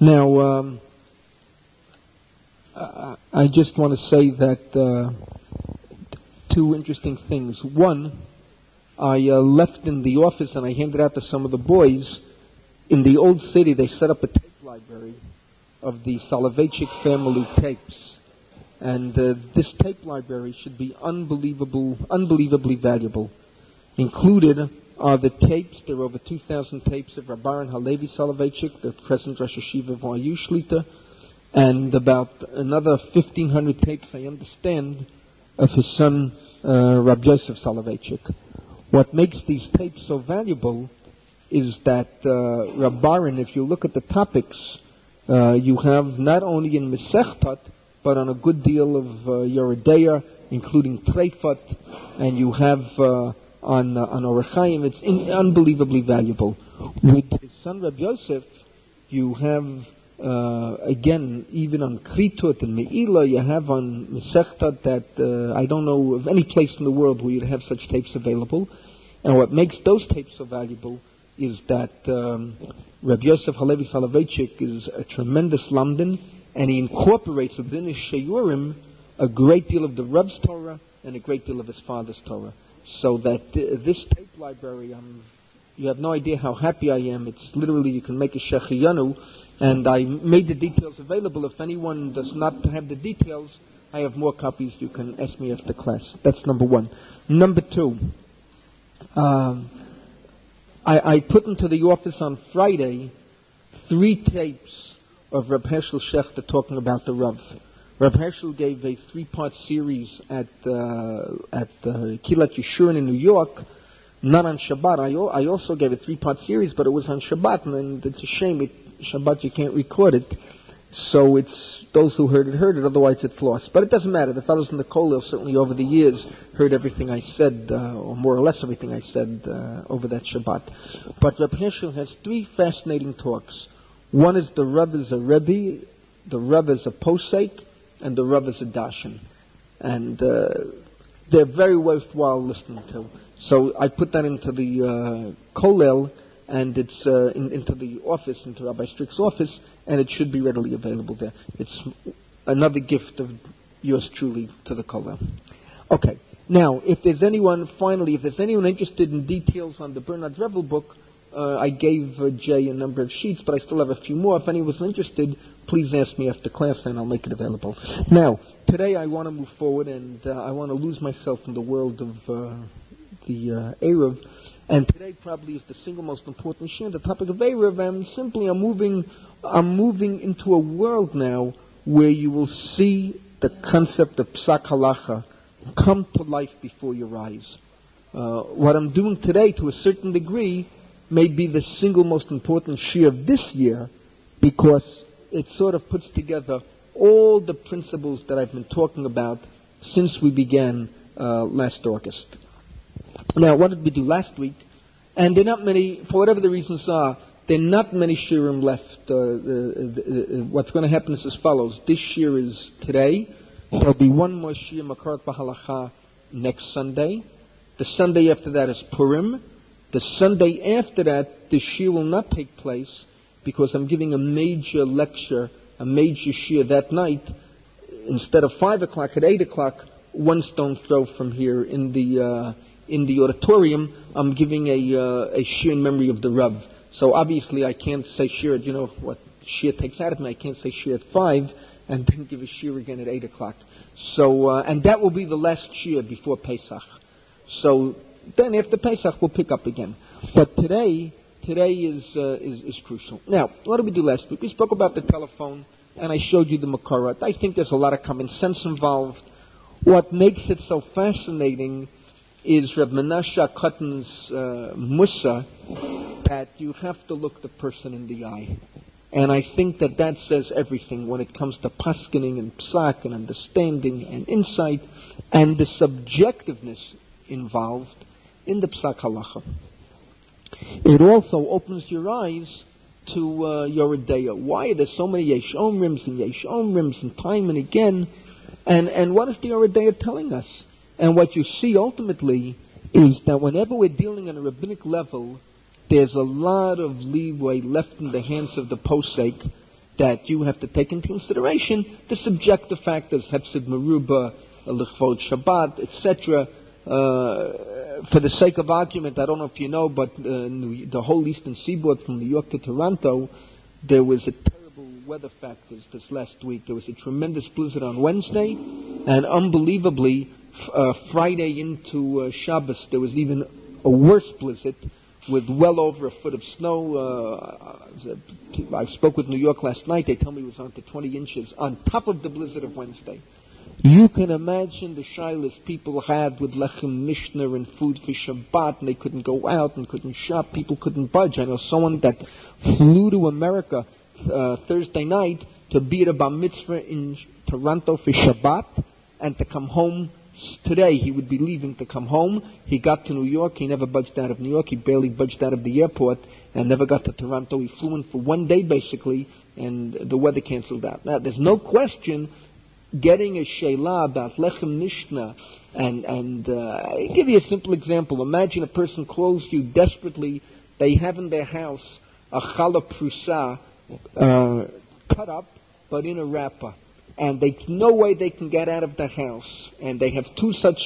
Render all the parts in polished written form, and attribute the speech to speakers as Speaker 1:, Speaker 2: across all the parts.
Speaker 1: Now, I just want to say that two interesting things. One, I left in the office and I handed out to some of the boys. In the old city, they set up a tape library of the Soloveitchik family tapes. And this tape library should be unbelievably valuable. Included are the tapes. There are over 2,000 tapes of Rabbi Halevi Soloveitchik, the present Rosh Hashiva of YU Shlita, and about another 1,500 tapes, I understand, of his son Rabbi Yosef Soloveitchik. What makes these tapes so valuable is that Rabbaran, if you look at the topics, you have not only in Mesechtat, but on a good deal of Yeridea, including Treifat, and you have on Orach Chaim. It's unbelievably valuable. With his son Rabbi Yosef, you have again, even on Kritut and Me'ila, you have on Mesechtat that I don't know of any place in the world where you'd have such tapes available. And what makes those tapes so valuable is that Rabbi Yosef Halevi Soloveitchik is a tremendous lamdan, and he incorporates within his Sheyurim a great deal of the Reb's Torah and a great deal of his father's Torah. So that this tape library, you have no idea how happy I am. It's literally, you can make a Shechiyanu, and I made the details available. If anyone does not have the details, I have more copies. You can ask me after class. That's number one. Number two, I put into the office on Friday 3 tapes of Reb Hershel Shechter talking about the Rav. Reb Hershel gave a 3-part series at Kilat Yeshurun in New York, not on Shabbat. I also gave a 3-part series, but it was on Shabbat, and it's a shame. Shabbat you can't record it, so it's those who heard it, otherwise it's lost. But it doesn't matter. The fellows in the Kollel certainly over the years heard everything I said, or more or less everything I said over that Shabbat. But Reb Hershel has 3 fascinating talks. One is the Rav is a Rebbe, the Rav is a Posek, and the Rav is a Dashan. And they're very worthwhile listening to. So I put that into the Kollel, and it's into the office, into Rabbi Strick's office, and it should be readily available there. It's another gift of yours truly to the Kollel. Okay. Now, if there's anyone interested in details on the Bernard Revel book, I gave Jay a number of sheets, but I still have a few more. If anyone's interested, please ask me after class and I'll make it available. Now, today I want to move forward, and I want to lose myself in the world of the Erev. And today probably is the single most important shir, the topic of Erev, and I'm moving into a world now where you will see the concept of Psak Halacha come to life before your eyes. What I'm doing today, to a certain degree, may be the single most important shir of this year, because it sort of puts together all the principles that I've been talking about since we began last August. Now, what did we do last week? And there are not many, for whatever the reasons are, there are not many shirim left. What's going to happen is as follows. This shir is today. There'll be one more shir, Makarat B'Halacha, next Sunday. The Sunday after that is Purim. The Sunday after that, the shir will not take place because I'm giving a major lecture, a major shir that night. Instead of 5 o'clock, at 8 o'clock, one stone throw from here in the auditorium, I'm giving a shir in memory of the Rav. So obviously I can't say shir, what shir takes out of me, I can't say shir at 5 and then give a shir again at 8 o'clock. So, and that will be the last shir before Pesach. So then after Pesach we'll pick up again. But today is crucial. Now, what did we do last week? We spoke about the telephone and I showed you the Makarat. I think there's a lot of common sense involved. What makes it so fascinating is Reb Menashe Kotten's Musa, that you have to look the person in the eye. And I think that says everything when it comes to paskening and psak and understanding and insight and the subjectiveness involved in the psak halacha. It also opens your eyes to your Yeridea. Why are there so many Yesh Omrims and time and again? And what is the Yeridea telling us? And what you see ultimately is that whenever we're dealing on a rabbinic level, there's a lot of leeway left in the hands of the posek that you have to take into consideration the subjective factors, Hepsid Meruba, Lichvod Shabbat, etc. For the sake of argument, I don't know if you know, but the whole Eastern Seaboard from New York to Toronto, there was a terrible weather factors this last week. There was a tremendous blizzard on Wednesday, and unbelievably, Friday into Shabbos, there was even a worse blizzard with well over a foot of snow. I spoke with New York last night. They tell me it was on to 20 inches on top of the blizzard of Wednesday. You can imagine the shilas people had with lechem mishnah and food for Shabbat, and they couldn't go out and couldn't shop. People couldn't budge. I know someone that flew to America Thursday night to be at a bar mitzvah in Toronto for Shabbat and to come home today. He would be leaving to come home. He got to New York. He never budged out of New York. He barely budged out of the airport and never got to Toronto. He flew in for one day basically, and the weather canceled out. Now, there's no question getting a sheila about lechem mishnah, and I'll give you a simple example. Imagine a person calls you desperately. They have in their house a challah prusa cut up, but in a wrapper, and no way they can get out of the house, and they have three such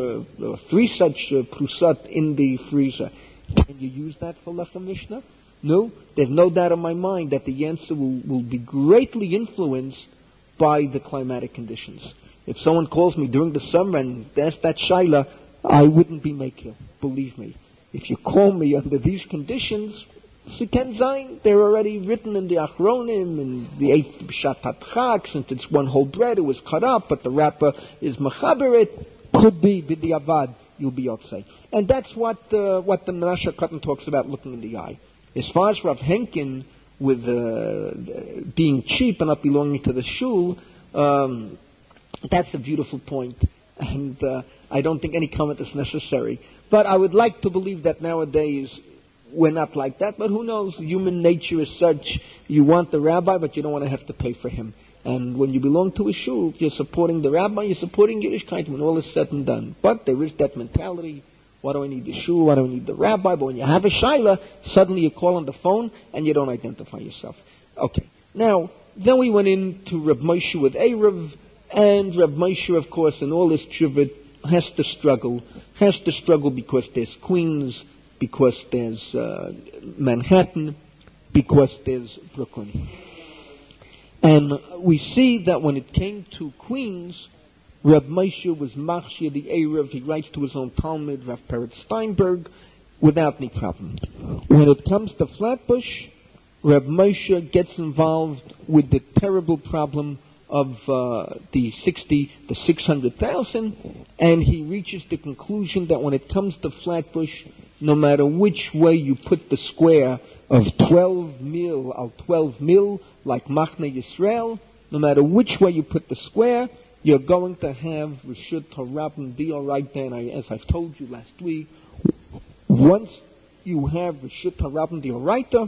Speaker 1: prusat in the freezer. Can you use that for lechem mishnah? No. There's no doubt in my mind that the answer will be greatly influenced by the climatic conditions. If someone calls me during the summer and asks that shaila, I wouldn't be makil, believe me. If you call me under these conditions, Siken Zayin, they're already written in the Achronim, in the 8th B'Shat HaChag, since it's one whole bread, it was cut up, but the wrapper is Machaberet, could be B'diavad, you'll be outside. And that's what the Menashe Cotton talks about looking in the eye. As far as Rav Henkin, with being cheap and not belonging to the shul, that's a beautiful point, and I don't think any comment is necessary. But I would like to believe that nowadays we're not like that, but who knows? Human nature is such, you want the rabbi, but you don't want to have to pay for him. And when you belong to a shul, you're supporting the rabbi, you're supporting Yiddishkeit when all is said and done. But there is that mentality. Why do I need the shul? Why do I need the rabbi? But when you have a shaila, suddenly you call on the phone and you don't identify yourself. Okay. Now, then we went into Reb Moshe with Erev, and Reb Moshe, of course, in all his trivit, has to struggle because there's Queens, because there's Manhattan, because there's Brooklyn. And we see that when it came to Queens, Reb Moshe was machshir the Erev. He writes to his own Talmud, Rav Peretz Steinberg, without any problem. When it comes to Flatbush, Reb Moshe gets involved with the terrible problem of the 600,000, and he reaches the conclusion that when it comes to Flatbush, no matter which way you put the square of 12 mil al 12 mil, like Machne Yisrael, no matter which way you put the square, you're going to have Reshut HaRabban D'Oraita. And as I've told you last week, once you have Reshut HaRabban D'Oraita,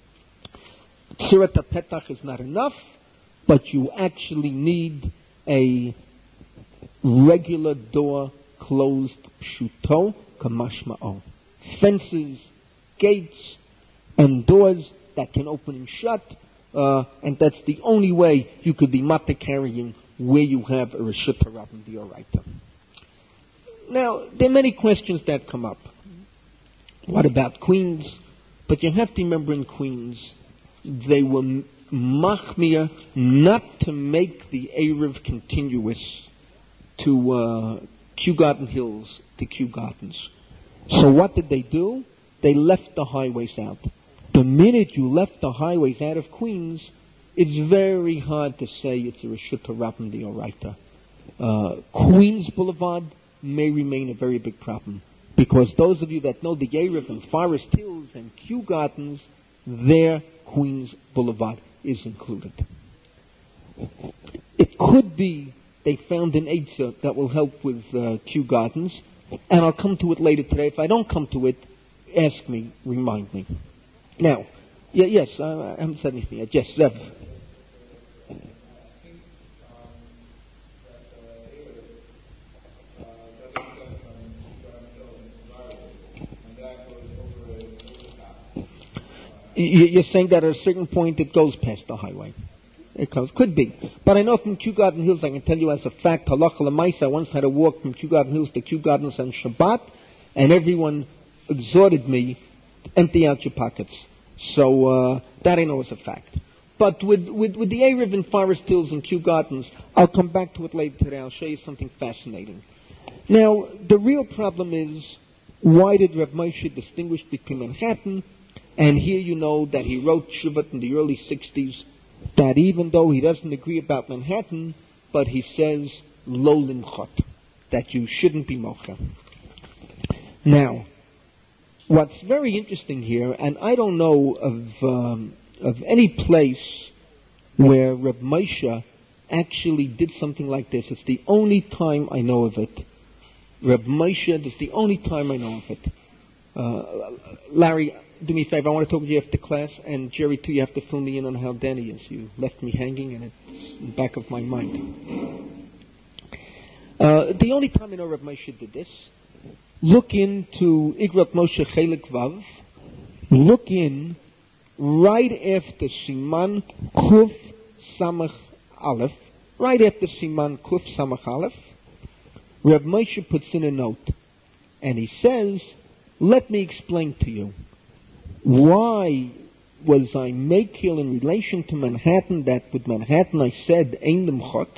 Speaker 1: Tzirat HaPetach is not enough, but you actually need a regular door closed Pshuto Kamashma'o. Fences, gates, and doors that can open and shut, and that's the only way you could be mata carrying where you have a Reshut HaRabban D'Oraita. Now, there are many questions that come up. What about Queens? But you have to remember in Queens, they were machmir not to make the Erev continuous to Kew Garden Hills, to Kew Gardens. So what did they do? They left the highways out. The minute you left the highways out of Queens, it's very hard to say it's a Reshut HaRabban D'Oraita. Queens Boulevard may remain a very big problem, because those of you that know the Erev and Forest Hills and Kew Gardens, their Queens Boulevard is included. It could be they found an Eitzah that will help with Kew Gardens, and I'll come to it later today. If I don't come to it, ask me, remind me. Now, yes, I haven't said anything yet. Yes, Zev. You're saying that at a certain point it goes past the highway. It could be. But I know from Kew Garden Hills, I can tell you as a fact, halacha l'maisa, I once had to walk from Kew Garden Hills to Kew Gardens on Shabbat, and everyone exhorted me to empty out your pockets. So that I know is a fact. But with the Erev in Forest Hills and Kew Gardens, I'll come back to it later today. I'll show you something fascinating. Now, the real problem is, why did Reb Moshe distinguish between Manhattan, and here you know that he wrote Shuvot in the early 60s, that even though he doesn't agree about Manhattan, but he says, lo limchot, that you shouldn't be mocha. Now, what's very interesting here, and I don't know of any place where Reb Moshe actually did something like this. It's the only time I know of it. Reb Moshe, this is the only time I know of it. Larry, do me a favor, I want to talk to you after class, and Jerry too, you have to fill me in on how Danny is. You left me hanging and it's in the back of my mind. The only time I know Reb Moshe did this, look into Igrot Moshe Chelik Vav, look in right after Siman Kuf Samach Aleph, right after Siman Kuf Samach Aleph, Reb Moshe puts in a note, and he says, let me explain to you, why was I makil in relation to Manhattan, that with Manhattan I said Ein Limchot,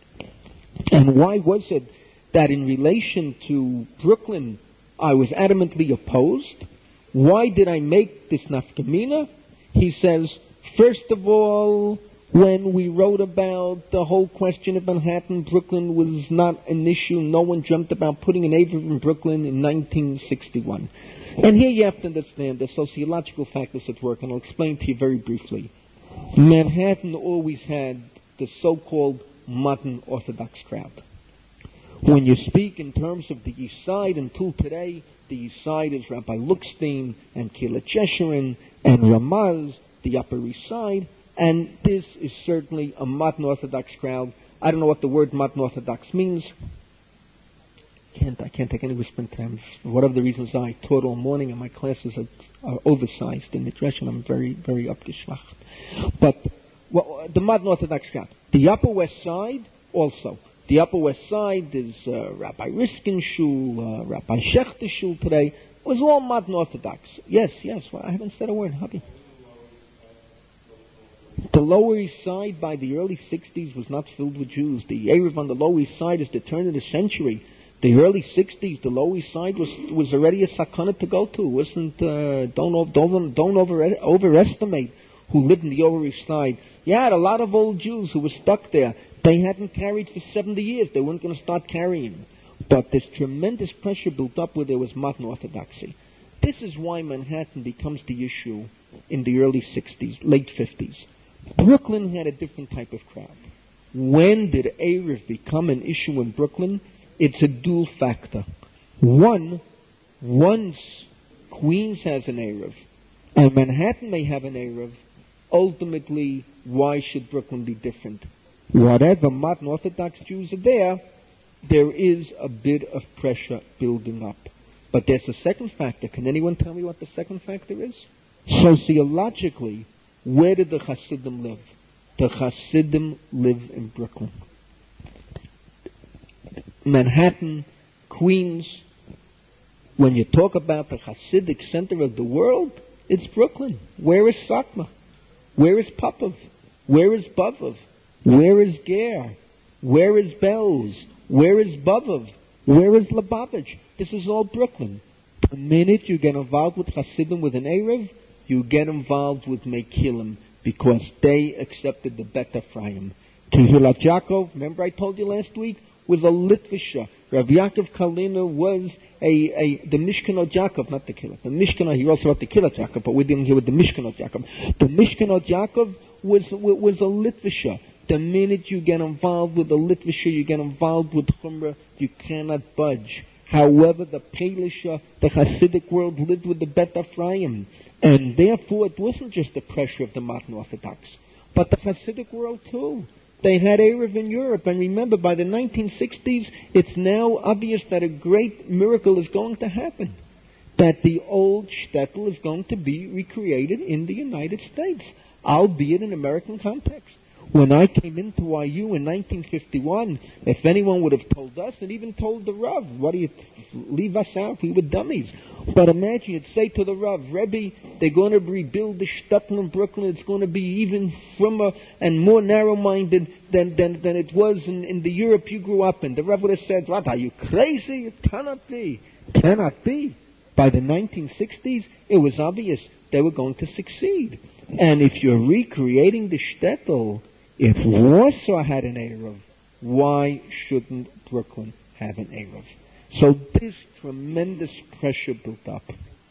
Speaker 1: and why was it that in relation to Brooklyn I was adamantly opposed? Why did I make this nafkamina? He says, first of all, when we wrote about the whole question of Manhattan, Brooklyn was not an issue. No one dreamt about putting an Erev in Brooklyn in 1961. And here you have to understand the sociological factors at work, and I'll explain to you very briefly. Manhattan always had the so-called modern Orthodox crowd. When you speak in terms of the East Side, until today, the East Side is Rabbi Lookstein and Kilat Jesherin and Ramaz, the Upper East Side, and this is certainly a modern Orthodox crowd. I don't know what the word modern Orthodox means. I can't take any whispering time. For whatever the reasons I taught all morning, and my classes are oversized in Midrash, and I'm very, very abgeschwacht. But the modern Orthodox crowd. The Upper West Side also. The Upper West Side is Rabbi Riskin Shul, Rabbi Schechter Shul today. It was all modern Orthodox. Yes. Well, I haven't said a word, Hubby. The Lower East Side by the early 60s was not filled with Jews. The Erev on the Lower East Side is the turn of the century. The early 60s, the Lower East Side was already a sakana to go to. It wasn't, don't overestimate who lived in the Lower East Side. You had a lot of old Jews who were stuck there. They hadn't carried for 70 years. They weren't going to start carrying. But this tremendous pressure built up where there was modern Orthodoxy. This is why Manhattan becomes the issue in the early 60s, late 50s. Brooklyn had a different type of crowd. When did Erev become an issue in Brooklyn? It's a dual factor. One, once Queens has an Erev, and Manhattan may have an Erev, ultimately, why should Brooklyn be different? Whatever modern Orthodox Jews are there is a bit of pressure building up. But there's a second factor. Can anyone tell me what the second factor is? Sociologically, where did the Hasidim live? The Hasidim live in Brooklyn. Manhattan, Queens, when you talk about the Hasidic center of the world, it's Brooklyn. Where is Satmar? Where is Popov? Where is Bavov? Where is Ger? Where is Belz? Where is Bavov? Where is Lubavitch? This is all Brooklyn. The minute you get involved with Hasidim with an Erev, you get involved with Mekilim, because they accepted the Bet Ephraim. Kehilat Yaakov, remember I told you last week, was a Litvisha. Rav Yaakov Kalina was the Mishkanot Yaakov, not the Kilat. The Mishkanot, he also wrote the Kilat Yaakov, but we didn't hear with the Mishkanot Yaakov. The Mishkanot Yaakov was a Litvisha. The minute you get involved with the Litvisha, you get involved with Chumrah, you cannot budge. However, the Pelisha, the Hasidic world lived with the Bet Ephraim. And therefore, it wasn't just the pressure of the modern Orthodox, but the Hasidic world too. They had Erev in Europe, and remember, by the 1960s, it's now obvious that a great miracle is going to happen. that the old shtetl is going to be recreated in the United States, albeit in American context. When I came into YU in 1951, if anyone would have told us, and even told the Rav, what do you leave us out? We were dummies. But imagine you'd say to the Rav, Rebbe, they're going to rebuild the shtetl in Brooklyn. It's going to be even firmer and more narrow-minded than it was in the Europe you grew up in. The Rav would have said, what, are you crazy? It cannot be. Cannot be. By the 1960s, it was obvious they were going to succeed. And if you're recreating the shtetl, if Warsaw had an Eruv, why shouldn't Brooklyn have an Eruv? So this tremendous pressure built up.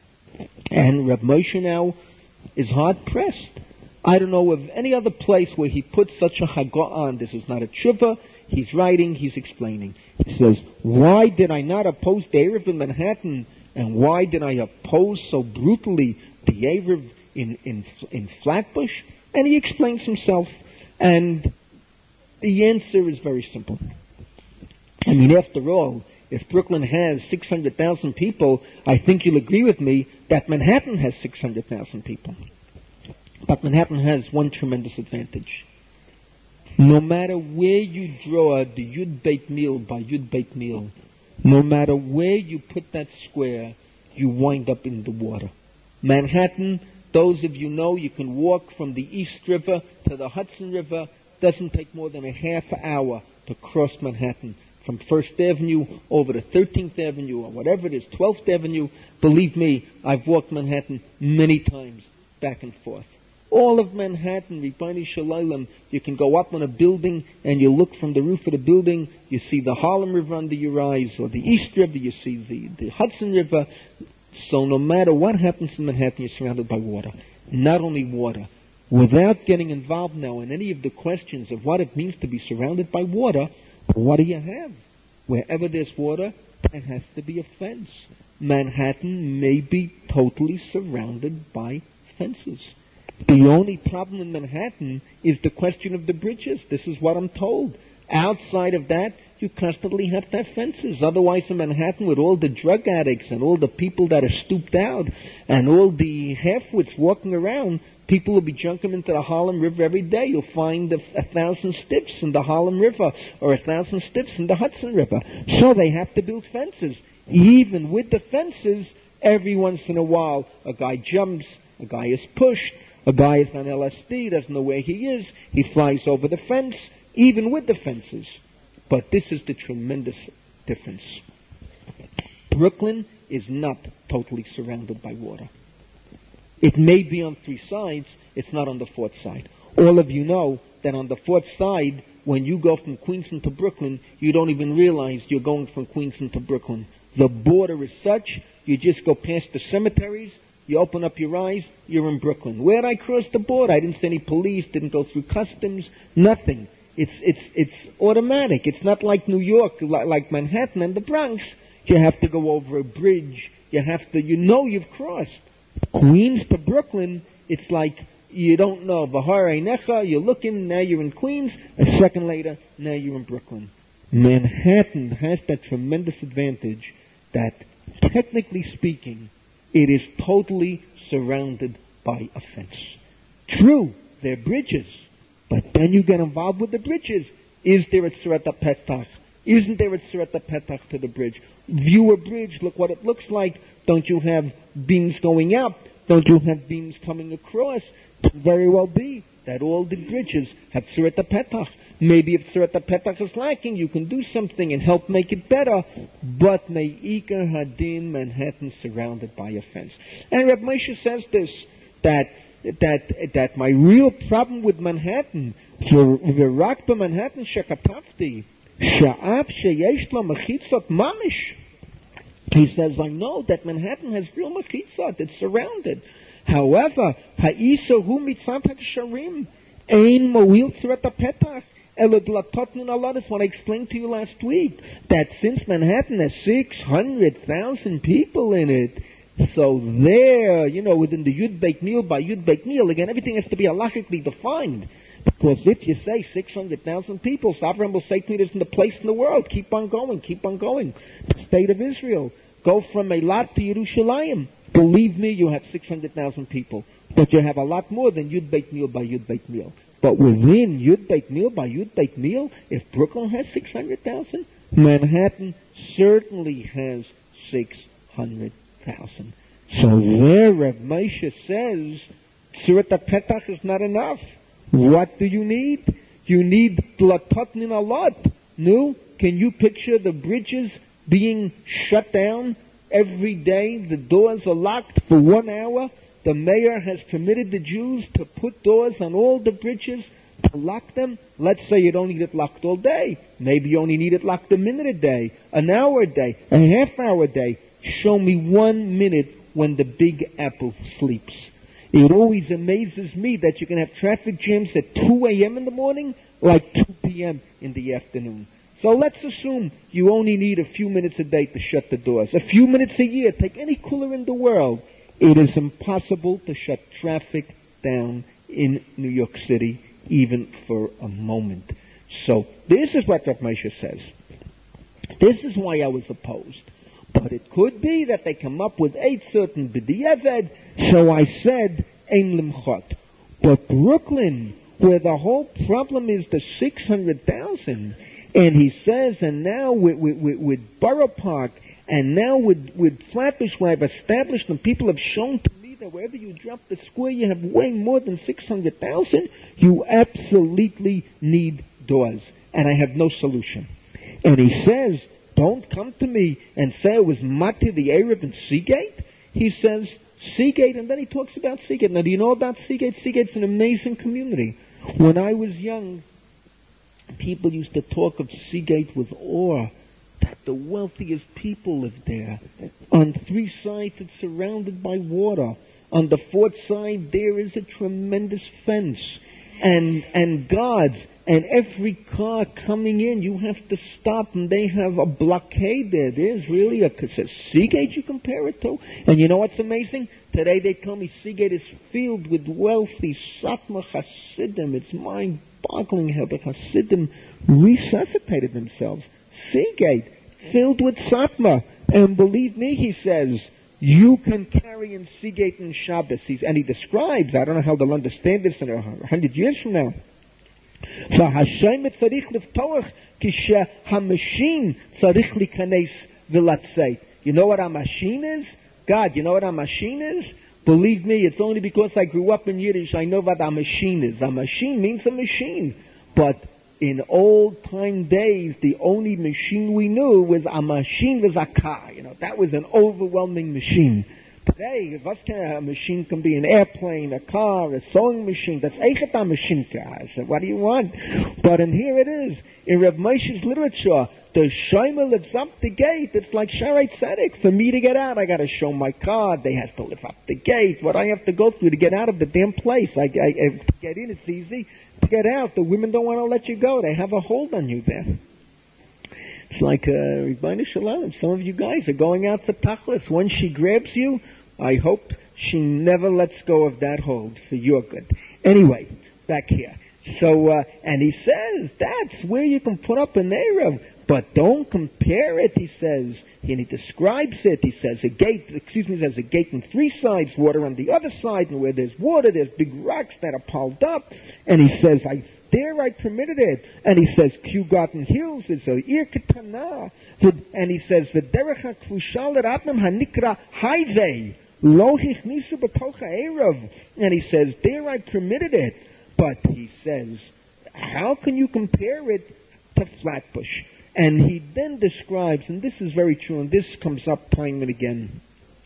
Speaker 1: And Reb Moshe now is hard-pressed. I don't know of any other place where he put such a hagah on. This is not a tshuva. He's writing, he's explaining. He says, why did I not oppose the Eruv in Manhattan? And why did I oppose so brutally the Eruv in Flatbush? And he explains himself. And the answer is very simple. I mean, after all, if Brooklyn has 600,000 people, I think you'll agree with me that Manhattan has 600,000 people. But Manhattan has one tremendous advantage. No matter where you draw the Yud Beit Mil by Yud Beit Mil, no matter where you put that square, you wind up in the water. Manhattan, those of you know, you can walk from the East River to the Hudson River. Doesn't take more than a half hour to cross Manhattan from 1st Avenue over to 13th Avenue or whatever it is, 12th Avenue. Believe me, I've walked Manhattan many times back and forth. All of Manhattan, Ribono Shel Olam, you can go up on a building and you look from the roof of the building, you see the Harlem River under your eyes, or the East River, you see the Hudson River. So no matter what happens in Manhattan, you're surrounded by water. Not only water. Without getting involved now in any of the questions of what it means to be surrounded by water, what do you have? Wherever there's water, there has to be a fence. Manhattan may be totally surrounded by fences. The only problem in Manhattan is the question of the bridges. This is what I'm told. Outside of that, you constantly have to have fences. Otherwise, in Manhattan, with all the drug addicts and all the people that are stooped out and all the half-wits walking around, people will be junking into the Harlem River every day. You'll find 1,000 stiffs in the Harlem River or 1,000 stiffs in the Hudson River. So they have to build fences. Even with the fences, every once in a while, a guy jumps, a guy is pushed, a guy is on LSD, doesn't know where he is, he flies over the fence, even with the fences. But this is the tremendous difference. Brooklyn is not totally surrounded by water. It may be on 3 sides, it's not on the 4th side. All of you know that on the 4th side, when you go from Queenston to Brooklyn, you don't even realize you're going from Queenston to Brooklyn. The border is such, you just go past the cemeteries, you open up your eyes, you're in Brooklyn. Where'd I cross the border? I didn't see any police, didn't go through customs, nothing. It's automatic. It's not like New York, like Manhattan and the Bronx. You have to go over a bridge. You've crossed. Queens to Brooklyn, it's like you don't know. V'harei necha, you're looking, now you're in Queens. A second later, now you're in Brooklyn. Manhattan has that tremendous advantage that, technically speaking, it is totally surrounded by a fence. True, there are bridges, but then you get involved with the bridges. Is there a Tzeret HaPetach? Isn't there a Tzeret HaPetach to the bridge? View a bridge, look what it looks like. Don't you have beams going up? Don't you have beams coming across? It could very well be that all the bridges have Tzeret HaPetach. Maybe if Tzeret HaPetach is lacking, you can do something and help make it better. But Me'ikar Hadin, Manhattan surrounded by a fence. And Reb Moshe says this, that my real problem with Manhattan, V'rak b'Manhattan shekatafti, she'af sheyesh lo mechitzot mamish. He says, I know that Manhattan has real mechitzot, it's surrounded. However, ha'iso hu mitzat ha'ksharim, ein mo'il tzeret ha'petach, that's what I explained to you last week, that since Manhattan has 600,000 people in it, so there, within the Yud Beit Mil by Yud Beit Mil, again, everything has to be halachically defined. Because if you say 600,000 people, Abraham will say to me, it isn't a place in the world. Keep on going, keep on going. The state of Israel Go from Eilat to Yerushalayim. Believe me, you have 600,000 people. But you have a lot more than Yud Beit Mil by Yud Beit Mil. But within Yud Beit Mil by Yud Beit Mil, if Brooklyn has 600,000, Manhattan certainly has 600,000. So there Rav Moshe says, Tzurat HaPetach is not enough. What do you need? You need Dlatotnin Alot. No? Can you picture the bridges being shut down every day? The doors are locked for 1 hour. The mayor has permitted the Jews to put doors on all the bridges, to lock them. Let's say you don't need it locked all day. Maybe you only need it locked a minute a day, an hour a day, a half hour a day. Show me 1 minute when the Big Apple sleeps. It always amazes me that you can have traffic jams at 2 a.m. in the morning, like 2 p.m. in the afternoon. So let's assume you only need a few minutes a day to shut the doors. A few minutes a year. Take any cooler in the world. It is impossible to shut traffic down in New York City, even for a moment. So this is what Rav Moshe says. This is why I was opposed. But it could be that they come up with 8 certain b'diavad. So I said, Ein Limchot. But Brooklyn, where the whole problem is the 600,000, and he says, and now with Borough Park, and now with Flatbush, where I've established, and people have shown to me that wherever you drop the square, you have way more than 600,000, you absolutely need doors. And I have no solution. And he says, don't come to me and say it was Mati the Arab in Seagate. He says, Seagate, and then he talks about Seagate. Now, do you know about Seagate? Seagate's an amazing community. When I was young, people used to talk of Seagate with awe, that the wealthiest people live there. On 3 sides, it's surrounded by water. On the 4th side, there is a tremendous fence and guards. And every car coming in, you have to stop, and they have a blockade there. There's really a Seagate you compare it to. And you know what's amazing? Today they tell me Seagate is filled with wealthy Satmar Hasidim. It's mind-boggling how the Hasidim resuscitated themselves. Seagate, filled with Satmar. And believe me, he says, you can carry in Seagate and Shabbos. And he describes, I don't know how they'll understand this in 100 years from now. You know what a machine is? God, you know what a machine is? Believe me, it's only because I grew up in Yiddish I know what a machine is. A machine means a machine. But in old time days, the only machine we knew was a machine was a car. You know, that was an overwhelming machine. Today, a machine can be an airplane, a car, a sewing machine. That's eichet a machine. I said, what do you want? But and here it is. In Rav Moshe's literature, the shomer lifts up the gate. It's like Shaarei Tzedek. For me to get out, I got to show my card. They have to lift up the gate. What I have to go through to get out of the damn place. To get in, it's easy. To get out, the women don't want to let you go. They have a hold on you there. It's like Rebbeinu Shalom. Some of you guys are going out for tachlis. Once she grabs you, I hope she never lets go of that hold for your good. Anyway, back here. So, and he says, that's where you can put up an Erev. But don't compare it, he says. And he describes it. He says a gate on 3 sides, water on the other side. And where there's water, there's big rocks that are piled up. And he says, I permitted it. And he says, Kew Garden Hills is a Ir Ketana. And he says, V'derech ha'kvusha l'rabnim ha'nikra highway. Lo hichnisu b'tocha erev. And he says, there I permitted it. But he says, how can you compare it to Flatbush? And he then describes, and this is very true, and this comes up time and again.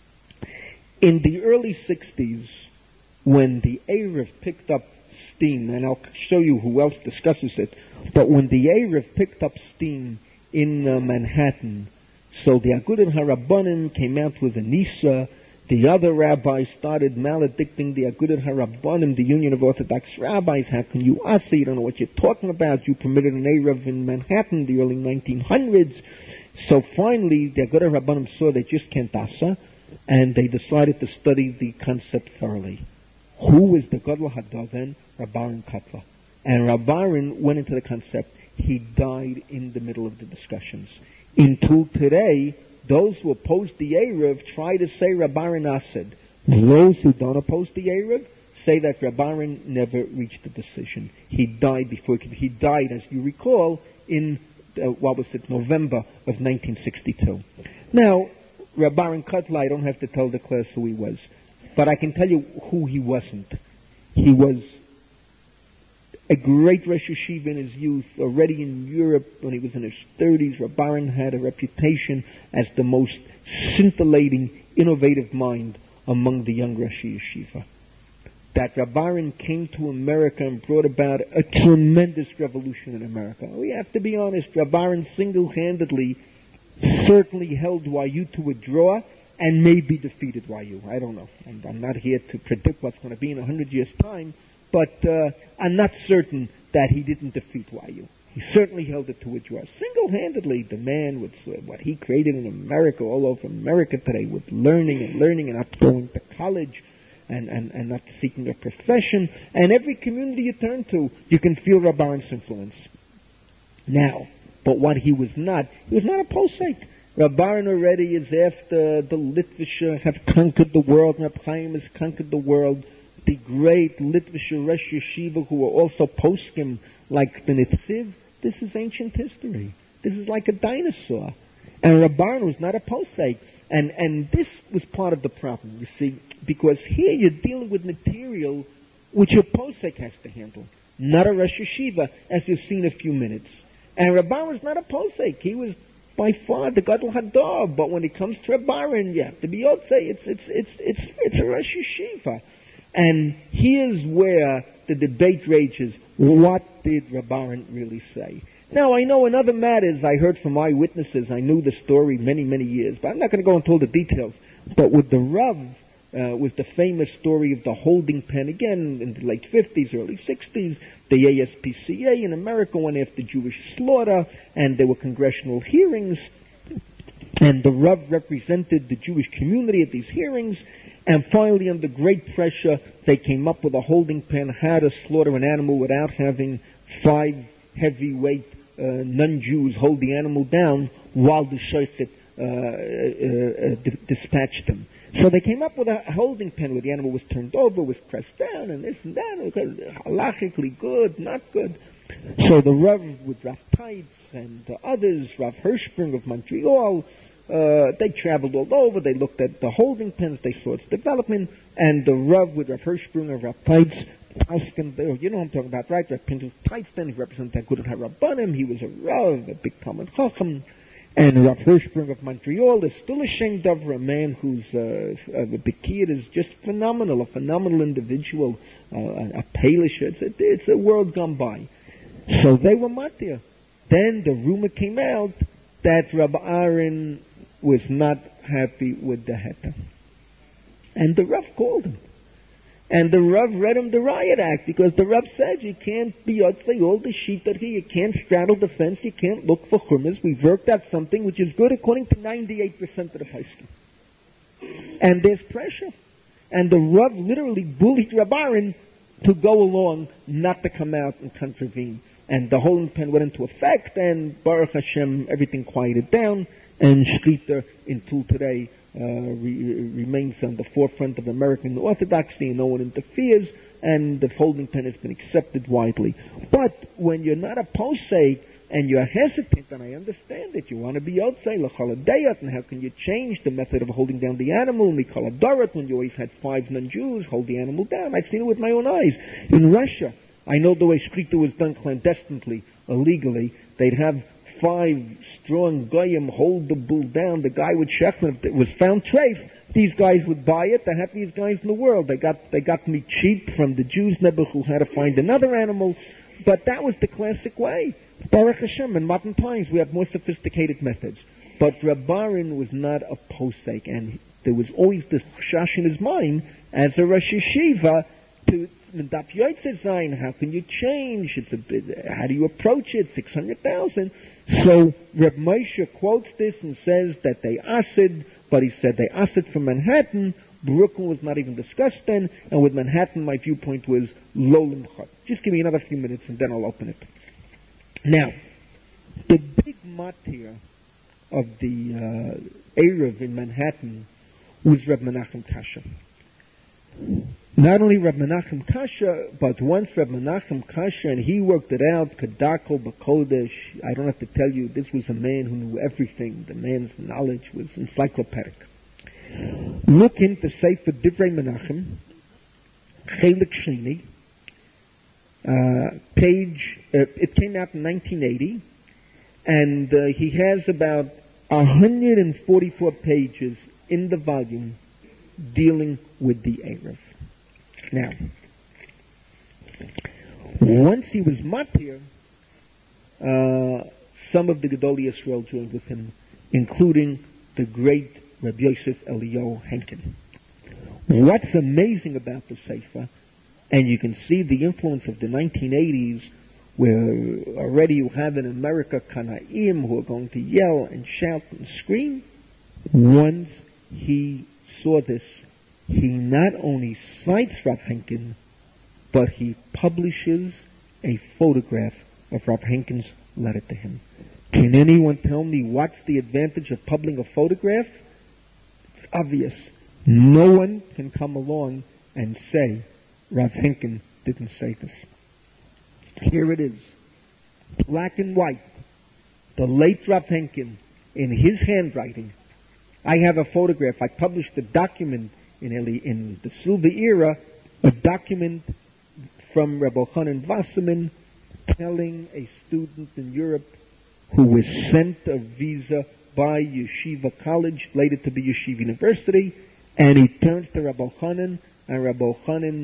Speaker 1: In the early 60s, when the Erev picked up steam, and I'll show you who else discusses it, but when the Erev picked up steam in Manhattan, so the Agudat HaRabbanim came out with a Nisa. The other rabbis started maledicting the Agudat HaRabbanim, the Union of Orthodox Rabbis. How can you say you don't know what you're talking about? You permitted an Erev in Manhattan, the early 1900s. So finally, the Agudat HaRabbanim saw they just can't asa, and they decided to study the concept thoroughly. Who was the Gadol HaDaven? Rabbaran Kotler. And Rabbaran went into the concept. He died in the middle of the discussions. Until today, those who oppose the Erev try to say Rabbaran Asad. Those who don't oppose the Erev say that Rabbaran never reached a decision. He died before he died, as you recall, in November of 1962. Now, Rabbaran Kotler, I don't have to tell the class who he was, but I can tell you who he wasn't. He was a great Rosh Yeshiva in his youth. Already in Europe, when he was in his 30s, Rabbaran had a reputation as the most scintillating, innovative mind among the young Rosh Yeshiva. That Rabbaran came to America and brought about a tremendous revolution in America. We have to be honest, Rabbaran single-handedly certainly held YU to a draw and maybe defeated YU. I don't know. I'm not here to predict what's going to be in 100 years' time, but I'm not certain that he didn't defeat YU. He certainly held it to a draw. Single-handedly, the man with what he created in America, all over America today, with learning and not going to college, and not seeking a profession. And every community you turn to, you can feel Rabbaran's influence. Now, but what he was not a posek. Rabbaran already is after the Litvisher have conquered the world, Reb Chaim has conquered the world. The great Litvisher Rosh Yeshiva who are also poskim like the Nitziv, this is ancient history. This is like a dinosaur. And Rabbaran was not a posek. And this was part of the problem, you see, because here you're dealing with material which a posek has to handle, not a Rosh Yeshiva, as you'll see in a few minutes. And Rabbaran was not a posek. He was by far the Gadol Hador, but when it comes to Rabbaran, you have to be Yotzei. It's a Rosh Yeshiva. And here's where the debate rages. What did Rabbaran really say? Now, I know in other matters, I heard from eyewitnesses, I knew the story many, many years, but I'm not going to go into all the details. But with the Rav, was the famous story of the holding pen, again, in the late 50s, early 60s. The ASPCA in America went after Jewish slaughter, and there were congressional hearings, and the Rav represented the Jewish community at these hearings, and finally, under great pressure, they came up with a holding pen, how to slaughter an animal without having 5 heavyweight non-Jews hold the animal down while the shochet dispatched them. So they came up with a holding pen where the animal was turned over, was pressed down, and this and that, halachically good, not good. So the Rav with Rav Teitz and the others, Rav Hirschsprung of Montreal, they traveled all over, they looked at the holding pens, they saw its development, and the Rav with Rav Hirschsprung and Rav Teitz, you know what I'm talking about, right? Rav Pintus Teitz, then he represented Agudat HaRabbanim, he was a Rav, a big Talmud Chacham, and Rav Hirschsprung of Montreal is still ashamed of a man who's a Bekir, is just phenomenal, a phenomenal individual, a Palish. It's a world gone by. So they were matir. Then the rumor came out that Rabbi Aaron was not happy with the Heta. And the Rav called him. And the Rav read him the Riot Act, because the Rav said you can't be Yotzei all the shita here, you can't straddle the fence, you can't look for churmas. We've worked out something which is good according to 98% of the Paiskim. And there's pressure. And the Rav literally bullied Rabbi Aaron to go along, not to come out and contravene. And the holding pen went into effect, and Baruch Hashem, everything quieted down, and Shkita until today remains on the forefront of American Orthodoxy, and no one interferes, and the holding pen has been accepted widely. But when you're not a posek and you're hesitant, and I understand it, you want to be Yotzei l'chaladeyat, and how can you change the method of holding down the animal? Mikaladorat, when you always had 5 non-Jews, hold the animal down. I've seen it with my own eyes. In Russia, I know the way Shkita was done clandestinely, illegally. They'd have 5 strong goyim hold the bull down. The guy would shechman. If it was found treif, these guys would buy it. The happiest guys in the world. They got me cheap from the Jews, Nebuch, who had to find another animal. But that was the classic way. Baruch Hashem, in modern times we have more sophisticated methods. But Rabbaran was not a posek, and there was always this chash in his mind as a Rosh Yeshiva to Daf Yotzei Zayin. How can you change? It's a bit. How do you approach it? 600,000. So Reb Moshe quotes this and says that they asid, but he said they asid from Manhattan. Brooklyn was not even discussed then, and with Manhattan, my viewpoint was lo limchot. Just give me another few minutes, and then I'll open it. Now, the big mat here of the Erev in Manhattan was Reb Menachem Kasha. Not only Reb Menachem Kasha, but once Reb Menachem Kasha, and he worked it out, Kedako B'Kodesh, I don't have to tell you, this was a man who knew everything. The man's knowledge was encyclopedic. Look into Sefer Divrei Menachem, Chelik Sheni, it came out in 1980, and he has about 144 pages in the volume dealing with the Erev. Now, once he was matir, some of the Gedolei Yisrael joined with him, including the great Rabbi Yosef Eliyahu Henkin. What's amazing about the Sefer, and you can see the influence of the 1980s, where already you have in America Kanaim who are going to yell and shout and scream. Once he saw this, he not only cites Rav Henkin, but he publishes a photograph of Rav Henkin's letter to him. Can anyone tell me what's the advantage of publishing a photograph? It's obvious. No one can come along and say Rav Henkin didn't say this. Here it is, black and white, the late Rav Henkin, in his handwriting. I have a photograph. I published a document in the Silver Era, a document from Rebbe Chanan Wasserman telling a student in Europe who was sent a visa by Yeshiva College, later to be Yeshiva University, and he turns to Rebbe Chanan, and Rebbe Chanan,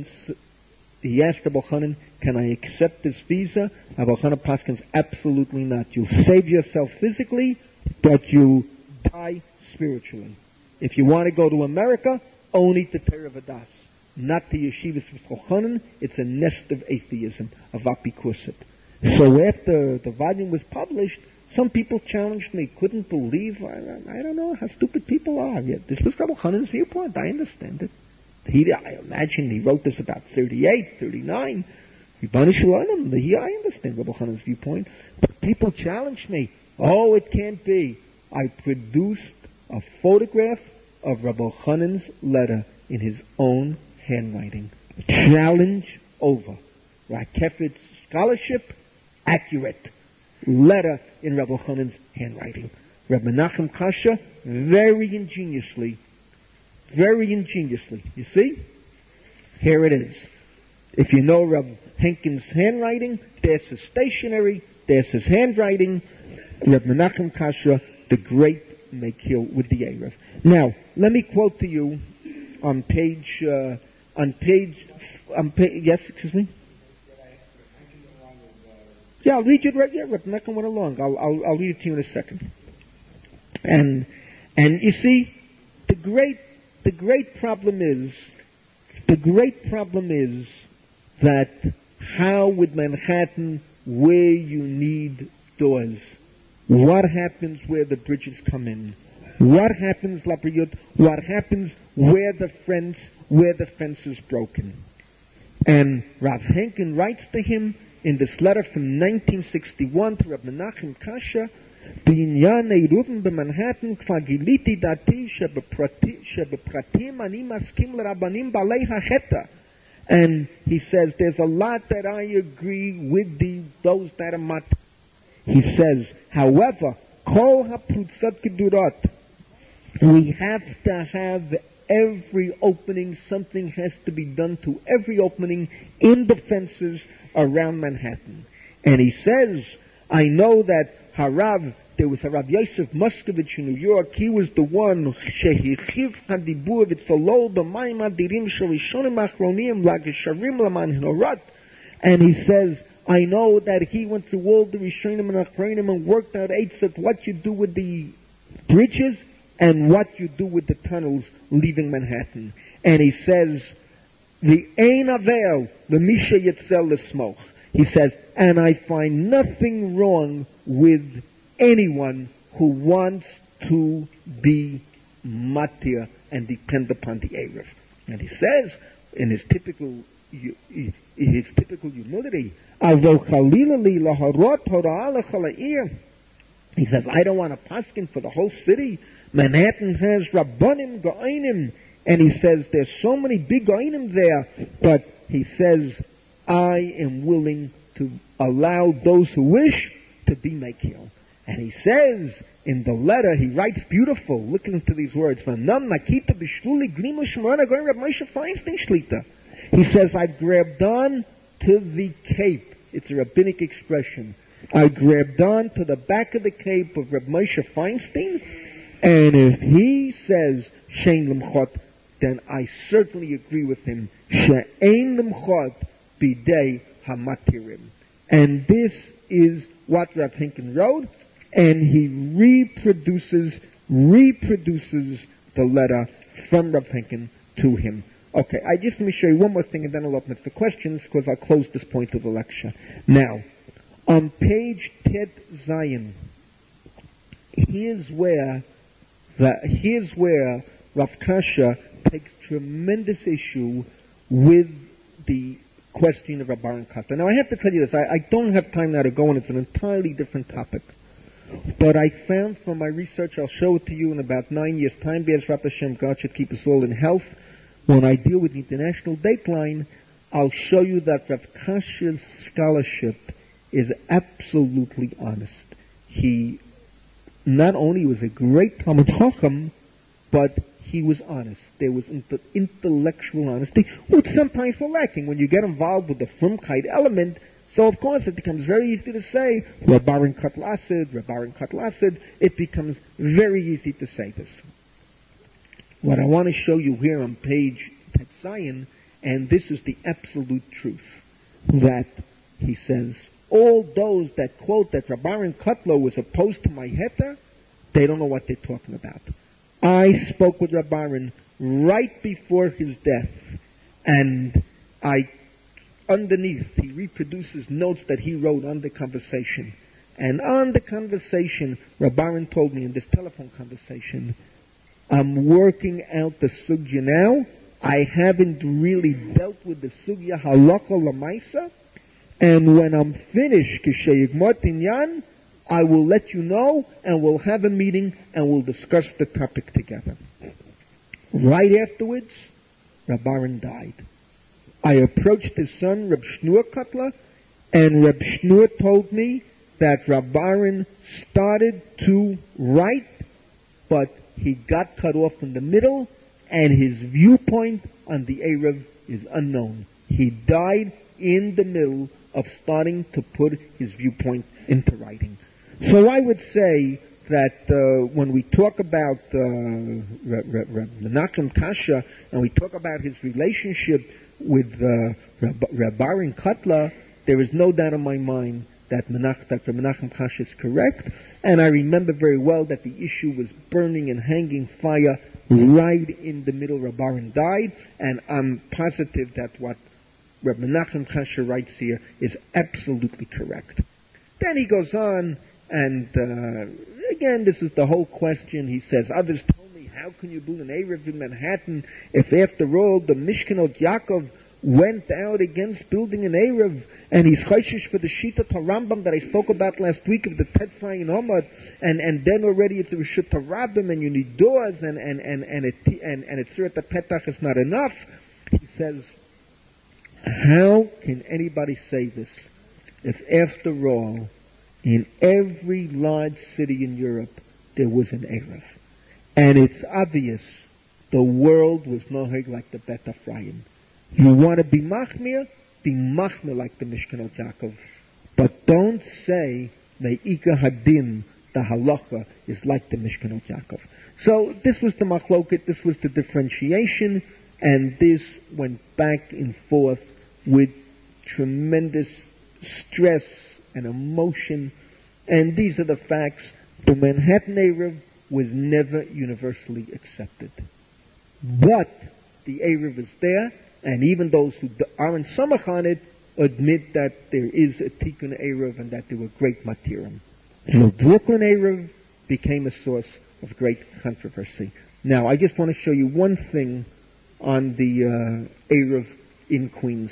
Speaker 1: he asked Rebbe Chanan, can I accept this visa? Rebbe Chanan paskins, absolutely not. You'll save yourself physically, but you die spiritually. If you want to go to America, only to Torah Vadas, not to Yeshivas V'Chochanan. It's a nest of atheism, of apikusit. So after the volume was published, some people challenged me, couldn't believe, I don't know how stupid people are. Yeah, this was Rebbe Chanan's viewpoint, I understand it. I imagine he wrote this about 38, 39. I understand Rebbe Chanan's viewpoint. But people challenged me, oh, it can't be. I produced a photograph of Rebbe Chanan's letter in his own handwriting. Challenge over. Rakefet's scholarship, accurate. Letter in Rebbe Chanan's handwriting. Rebbe Menachem Kasha, very ingeniously. You see? Here it is. If you know Rebbe Henkin's handwriting, there's his stationery, there's his handwriting. Rebbe Menachem Kasha, the great Mekil with the Erev. Now, let me quote to you on page, yes, excuse me? Yeah, I'll read it right here. Rebbe Menachem went along. I'll read it to you in a second. And you see, the great problem is that how with Manhattan, where you need doors, what happens where the bridges come in? What happens, Lapriyut? What happens where the fence is broken? And Rav Henkin writes to him in this letter from 1961 to Reb Menachem Kasha, בעניין עירובין במנהטן כבר גיליתי דעתי שבפרטים אני מסכים לרבנים בעלי החטא. And he says, there's a lot that I agree with those that are mat. He says, however, kol haprutzat gedurot, we have to have every opening, something has to be done to every opening in the fences around Manhattan. And he says, I know that there was a Rav Yosef Moskovich in New York. He was the one shehichiv hadibur v'tzolol b'mayim adirim sharishonim achronim lagesharim laman hinorat. And he says, I know that he went through all the Rishonim and Achronim and worked out eitzat what you do with the bridges and what you do with the tunnels leaving Manhattan. And he says, the ein avel l'misha yetzel l'smoch. He says, and I find nothing wrong with anyone who wants to be matir and depend upon the Erev. And he says, in his typical humility, He says, I don't want a paskin for the whole city. Manhattan has Rabbanim, Go'inim, and he says there's so many big Go'inim there, but he says, I am willing to allow those who wish to be Mekil. And he says in the letter, he writes beautiful, looking to these words, he says, I grabbed on to the cape. It's a rabbinic expression. I grabbed on to the back of the cape of Reb Moshe Feinstein, and if he says Shein Limchot, then I certainly agree with him. She'ein Limchot bidei hamatirim. And this is what Rav Hinken wrote, and he reproduces the letter from Rav Hinken to him. Okay, let me show you one more thing, and then I'll open it for questions, because I'll close this point of the lecture. Now, on page Tet Zion, here's where Rav Kasha takes tremendous issue with the question of Rabbi Kata. Now I have to tell you this, I don't have time now to go on, it's an entirely different topic. But I found from my research, I'll show it to you in about 9 years' time, Be'ezrat Hashem, God should keep us all in health. When I deal with the International Dateline, I'll show you that Rav Kasha's scholarship is absolutely honest. He not only was a great Talmud Chacham, but he was honest. There was intellectual honesty, which sometimes we're lacking when you get involved with the Frumkeit element. So of course it becomes very easy to say, Rabbaran Katlasid, it becomes very easy to say this. What I want to show you here on page Tetzayin, and this is the absolute truth, that he says, all those that quote that Rabbaran Kotler was opposed to my Heter, they don't know what they're talking about. I spoke with Rabbaran right before his death, and underneath, he reproduces notes that he wrote on the conversation. And on the conversation, Rabbaran told me in this telephone conversation, I'm working out the sugya now. I haven't really dealt with the sugya halakha lamaisa. And when I'm finished, k'sheyigmot inyan, I will let you know, and we'll have a meeting, and we'll discuss the topic together. Right afterwards, Rabbaran died. I approached his son, Reb Shneur Kotler, and Reb Shneur told me that Rabbaran started to write, but he got cut off in the middle, and his viewpoint on the Erev is unknown. He died in the middle of starting to put his viewpoint into writing. So I would say that when we talk about Menachem Kasha, and we talk about his relationship with Rabbaran Kotler, there is no doubt in my mind that Menachem Kasha is correct, and I remember very well that the issue was burning and hanging fire right in the middle. Rabbaran died, and I'm positive that what Reb Menachem Kasha writes here is absolutely correct. Then he goes on, and again, this is the whole question. He says, others told me, how can you build an Erev in Manhattan if after all the Mishkanot Yaakov went out against building an Erev, and he's chayshish for the Shita Rambam that I spoke about last week of the Tetzayin Omad, and then already it's a Rishut Rabbim, and you need doors, and it's Surat Petach is not enough. He says, how can anybody say this if after all, in every large city in Europe, there was an Erev? And it's obvious the world was noheg like the Bet Ephraim. You want to be machmir like the Mishkanot Yaakov. But don't say Me'ika Hadin, the halacha, is like the Mishkanot Yaakov. So this was the machloket, this was the differentiation, and this went back and forth with tremendous stress and emotion. And these are the facts. The Manhattan Erev was never universally accepted. But the Erev is there, and even those who aren't samach on it admit that there is a Tikkun Erev and that there were great matirim. The Brooklyn Erev became a source of great controversy. Now, I just want to show you one thing on the Erev in Queens.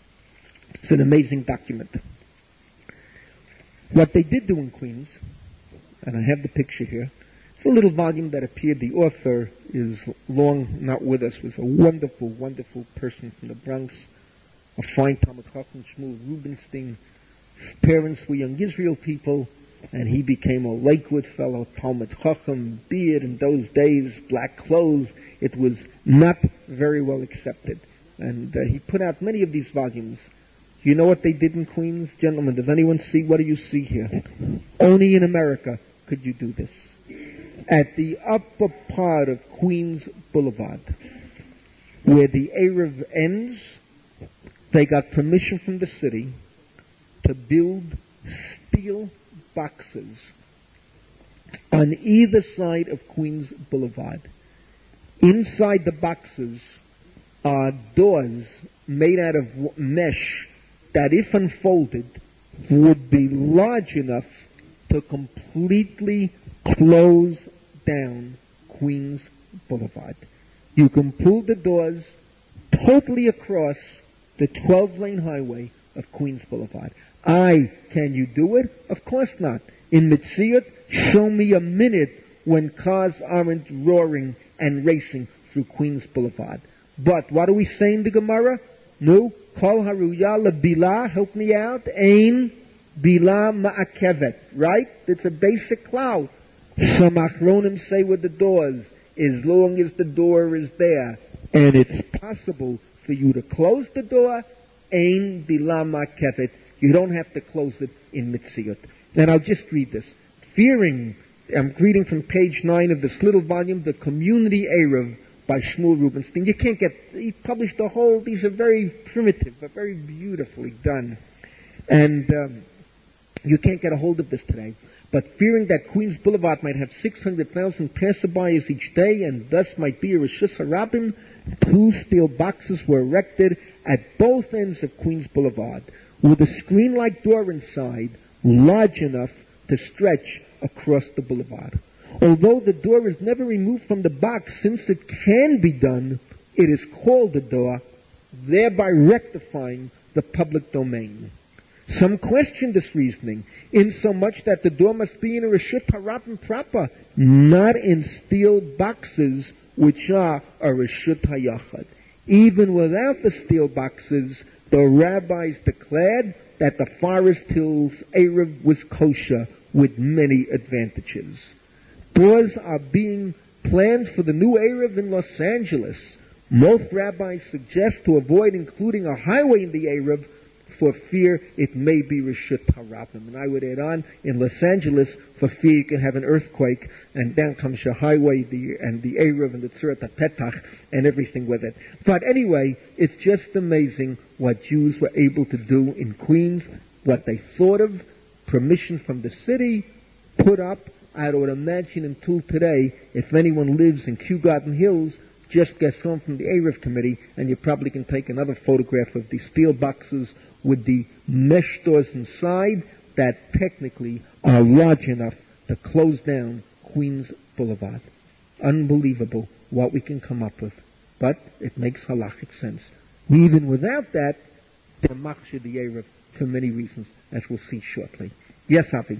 Speaker 1: It's an amazing document. What they did do in Queens and I have the picture here. It's a little volume that appeared. The author is long not with us, was a wonderful, wonderful person from the Bronx, a fine Talmud Chacham, Shmuel Rubinstein. His parents were young Israel people, and he became a Lakewood fellow, Talmud Chacham, beard in those days, black clothes. It was not very well accepted. And he put out many of these volumes. You know what they did in Queens? Gentlemen, does anyone see? What do you see here? Only in America could you do this. At the upper part of Queens Boulevard, where the Erev ends, they got permission from the city to build steel boxes on either side of Queens Boulevard. Inside the boxes are doors made out of mesh that, if unfolded, would be large enough to completely close down Queens Boulevard. You can pull the doors totally across the 12-lane highway of Queens Boulevard. Can you do it? Of course not. In Metziut, show me a minute when cars aren't roaring and racing through Queens Boulevard. But what do we say in the Gemara? No, Kol Haruya LeBila, help me out, Ein Bila Ma'akevet, right? It's a basic cloud. Some Achronim say with the doors, as long as the door is there, and it's possible for you to close the door, Ein Bila Ma'akevet. You don't have to close it in Metziut. And I'll just read this. I'm reading from page 9 of this little volume, The Community Erev, by Shmuel Rubinstein. He published a whole, these are very primitive, but very beautifully done. And you can't get a hold of this today. But fearing that Queens Boulevard might have 600,000 passerbyers each day, and thus might be a Reshus HaRabim, 2 steel boxes were erected at both ends of Queens Boulevard, with a screen-like door inside, large enough to stretch across the boulevard. Although the door is never removed from the box, since it can be done, it is called a door, thereby rectifying the public domain. Some question this reasoning, insomuch that the door must be in a Reshut HaRabim proper, not in steel boxes, which are a Reshut HaYachad. Even without the steel boxes, the rabbis declared that the Forest Hills Erev was kosher with many advantages. Doors are being planned for the new Erev in Los Angeles. Most rabbis suggest to avoid including a highway in the Erev for fear it may be Reshut HaRabim. And I would add on, in Los Angeles, for fear you can have an earthquake, and down comes the highway, and the Erev and the Tzurat HaPetach, and everything with it. But anyway, it's just amazing what Jews were able to do in Queens, what they thought of, permission from the city, put up. I would imagine until today, if anyone lives in Kew Garden Hills, just gets home from the Erev committee, and you probably can take another photograph of the steel boxes with the mesh doors inside that technically are large enough to close down Queens Boulevard. Unbelievable what we can come up with. But it makes halachic sense. Even without that, they're machshir the Erev for many reasons, as we'll see shortly. Yes, Avi?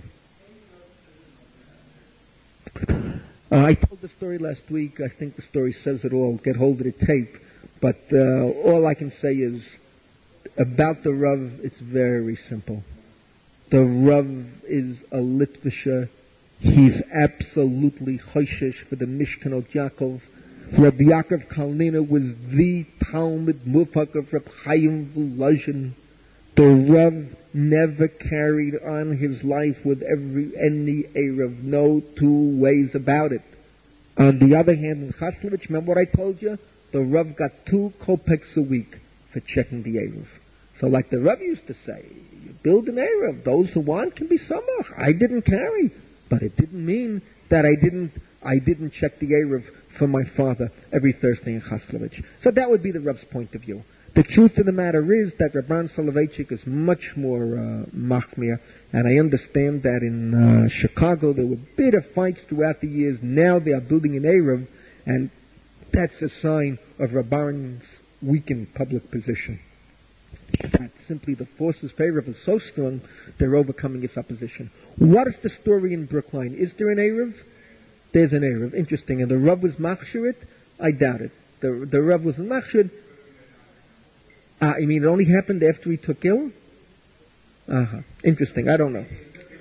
Speaker 1: I told the story last week. I think the story says it all. Get hold of the tape. But all I can say is, about the Rav, it's very simple. The Rav is a Litvisher. He's absolutely choishesh for the Mishkanot Yaakov. Rabbi Yaakov Kalnina was the Talmud Mufak of Reb Chaim Volozhin. The Rav never carried on his life with any Erev, no two ways about it. On the other hand, in Chaslovich, remember what I told you? The Rav got 2 kopecks a week for checking the Erev. So like the Rav used to say, you build an Erev, those who want can be samach. I didn't carry, but it didn't mean that I didn't check the Erev for my father every Thursday in Chaslovich. So that would be the Rav's point of view. The truth of the matter is that Rabban Soloveitchik is much more machmir, and I understand that in Chicago there were bitter fights throughout the years. Now they are building an Erev, and that's a sign of Rabban's weakened public position. that simply the forces favorable is so strong, they're overcoming its opposition. What is the story in Brookline? Is there an Erev? There's an Erev. Interesting. And the Rav was machshirit? I doubt it. The Rav was machshir. You mean it only happened after he took ill? Interesting. I don't know.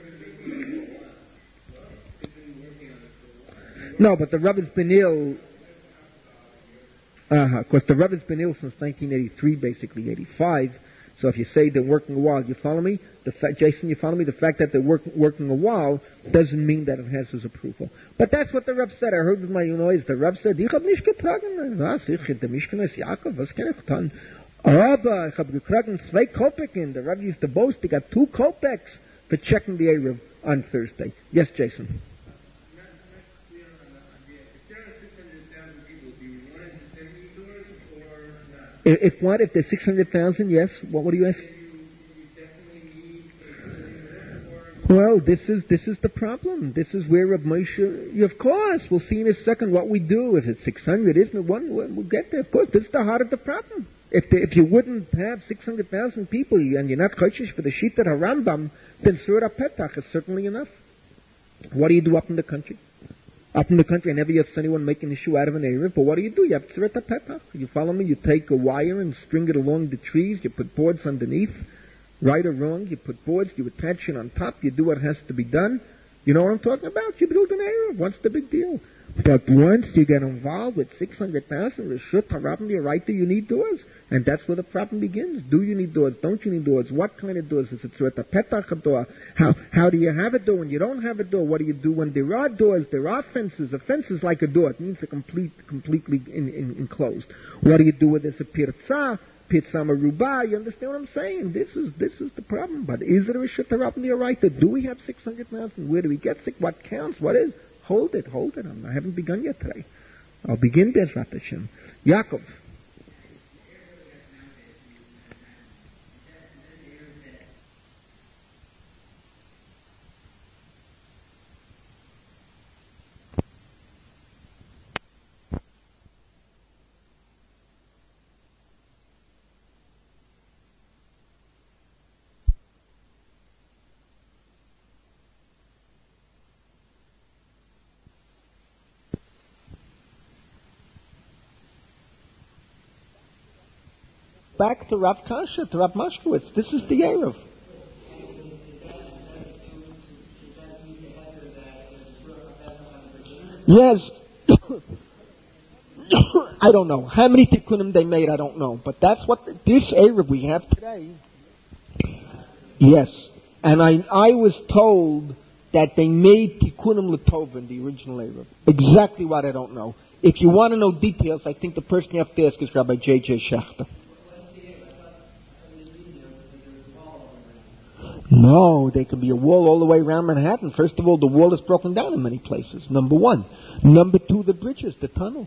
Speaker 1: No, but the Rav has been ill. Of course, the Rav has been ill since 1983, basically 85. So if you say they're working a while, you follow me? Jason, you follow me? The fact that they're working a while doesn't mean that it has his approval. But that's what the Rav said. I heard with my noise. The Rav said, ich hab nicht getragen. Was? Ich, der Mishkan ist Yaakov. Was kann ich getan? Aber ich hab getragen 2 Kopeken. The Rav used to boast. He got 2 Kopeks for checking the Erev on Thursday. Yes, Jason. If what? If there's 600,000, yes. What do you ask? Well, this is the problem. This is where Reb Moshe. Of course, we'll see in a second what we do. If it's 600, isn't it one? We'll get there. Of course, this is the heart of the problem. If you wouldn't have 600,000 people and you're not chodesh for the Shita HaRambam, then Surah Petach is certainly enough. What do you do up in the country? Up in the country, I never yet saw anyone make an issue out of an Erev, but what do? You have Tzeret HaPetach. You follow me? You take a wire and string it along the trees, you put boards underneath, right or wrong, you put boards, you attach it on top, you do what has to be done. You know what I'm talking about? You build an Erev. What's the big deal? But once you get involved with 600,000, Reshut HaRabim, you're right there, you need doors. And that's where the problem begins. Do you need doors? Don't you need doors? What kind of doors? Is it Tzeret HaPetach a door? How do you have a door when you don't have a door? What do you do when there are doors? There are fences. A fence is like a door. It means a completely enclosed. What do you do with this? A pirza maruba? You understand what I'm saying? This is the problem. But is it a Reshut HaRabim you're right there? Do we have 600,000? Where do we get sick? What counts? What is? Hold it. I haven't begun yet today. I'll begin Bezrat Hashem. Yaakov. Back to Rav Kasha, to Rav Mashkowitz. This is the Erev. Yes. I don't know. How many tikkunim they made, I don't know. But that's what this Erev we have today. Yes. And I was told that they made tikkunim l'tova in the original Erev. Exactly what I don't know. If you want to know details, I think the person you have to ask is Rabbi J.J. Schechter. No, there can be a wall all the way around Manhattan. First of all, the wall is broken down in many places. Number one. Number two, the bridges, the tunnels.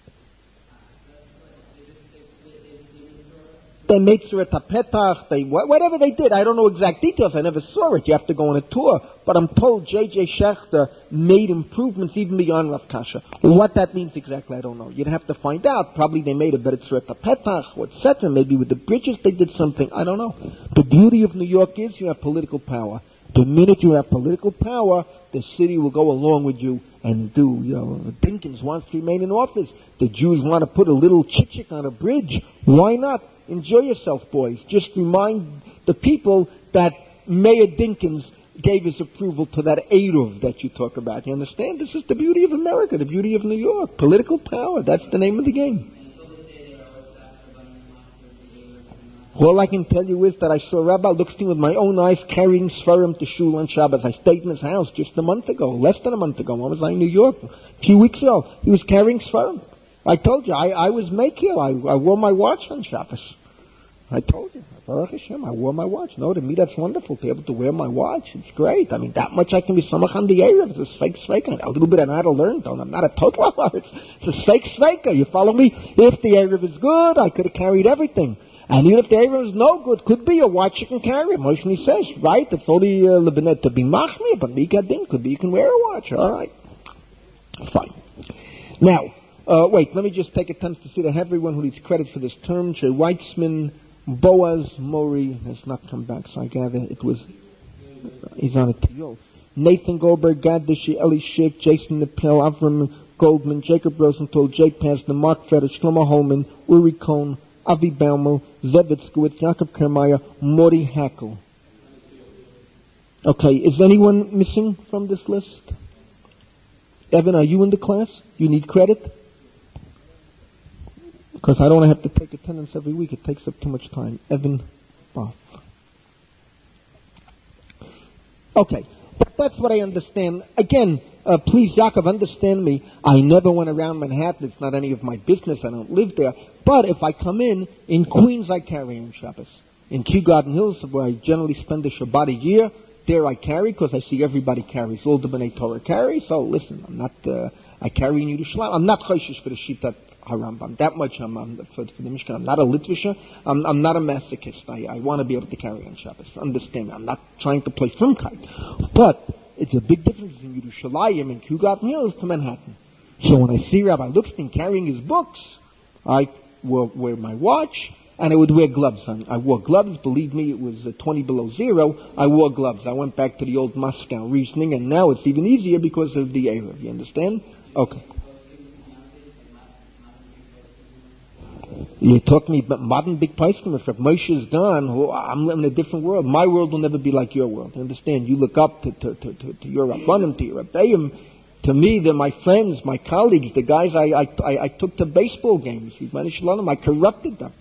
Speaker 1: They made Tzeret HaPetach, whatever they did. I don't know exact details. I never saw it. You have to go on a tour. But I'm told J.J. Schechter made improvements even beyond Rav Kasha. What that means exactly, I don't know. You'd have to find out. Probably they made a better Tzeret HaPetach, or etc. Maybe with the bridges they did something. I don't know. The beauty of New York is you have political power. The minute you have political power, the city will go along with you and do, Dinkins wants to remain in office. The Jews want to put a little chichik on a bridge. Why not? Enjoy yourself, boys. Just remind the people that Mayor Dinkins gave his approval to that Eruv that you talk about. You understand? This is the beauty of America, the beauty of New York. Political power. That's the name of the game. All I can tell you is that I saw Rabbi Luxstein with my own eyes carrying Sfarim to Shul on Shabbos. I stayed in his house just a month ago, less than a month ago. When was I in New York? A few weeks ago. He was carrying Sfarim. I told you, I was Mekil. I wore my watch on Shabbos. I told you, Baruch Hashem, I wore my watch. No, to me that's wonderful, to be able to wear my watch. It's great. I mean, that much I can be samach on the Erev. It's a sveika. A little bit I know how to learn, though. I'm not a total it's a sveika. You follow me? If the Erev is good, I could have carried everything. And even if the Erev is no good, could be a watch you can carry. Moshe says, right? It's only to be machmir, but mikadin could be you can wear a watch. All right. Fine. Now, wait, let me just take a chance to say to everyone who needs credit for this term, Jay Weitzman, Boaz Mori has not come back, so I gather he's on a Tiyol. Nathan Goldberg, Gad Dishi, Eli Schick, Jason Nepel, Avram Goldman, Jacob Rosenthal, Jake Pasner, Mark Feder, Shlomo Holman, Uri Cohn, Avi Baumel, Zebed Skowitz, Jakob Kermeyer, Mori Hackel. Okay, is anyone missing from this list? Evan, are you in the class? You need credit? Because I don't have to take attendance every week. It takes up too much time. Evan Boff. Okay, but that's what I understand. Again, please, Yaakov, understand me. I never went around Manhattan. It's not any of my business. I don't live there. But if I come in Queens, I carry on Shabbos. In Kew Garden Hills, where I generally spend a Shabbat a year, there I carry because I see everybody carries. All the B'nai Torah carry. So listen, I'm not, I carry in Yerushalayim. I'm not choishish for the Shitat HaRambam. That much I'm for the Mishkan. I'm not a Litvisher. I'm not a masochist. I want to be able to carry on Shabbos. Understand me. I'm not trying to play Frumkeit. But it's a big difference in Yerushalayim and Kew Garden Hills to Manhattan. So when I see Rabbi Luxton carrying his books, I will wear my watch, and I would wear gloves. I wore gloves. Believe me, it was 20 below zero. I wore gloves. I went back to the old Moscow reasoning, and now it's even easier because of the Erev. You understand? Okay. You're talking about modern big poskim. If Moshe is gone, I'm living in a different world. My world will never be like your world. You understand? You look up to your Rabbanim, to your Rabbeim. To me, they're my friends, my colleagues, the guys I took to baseball games. I corrupted them.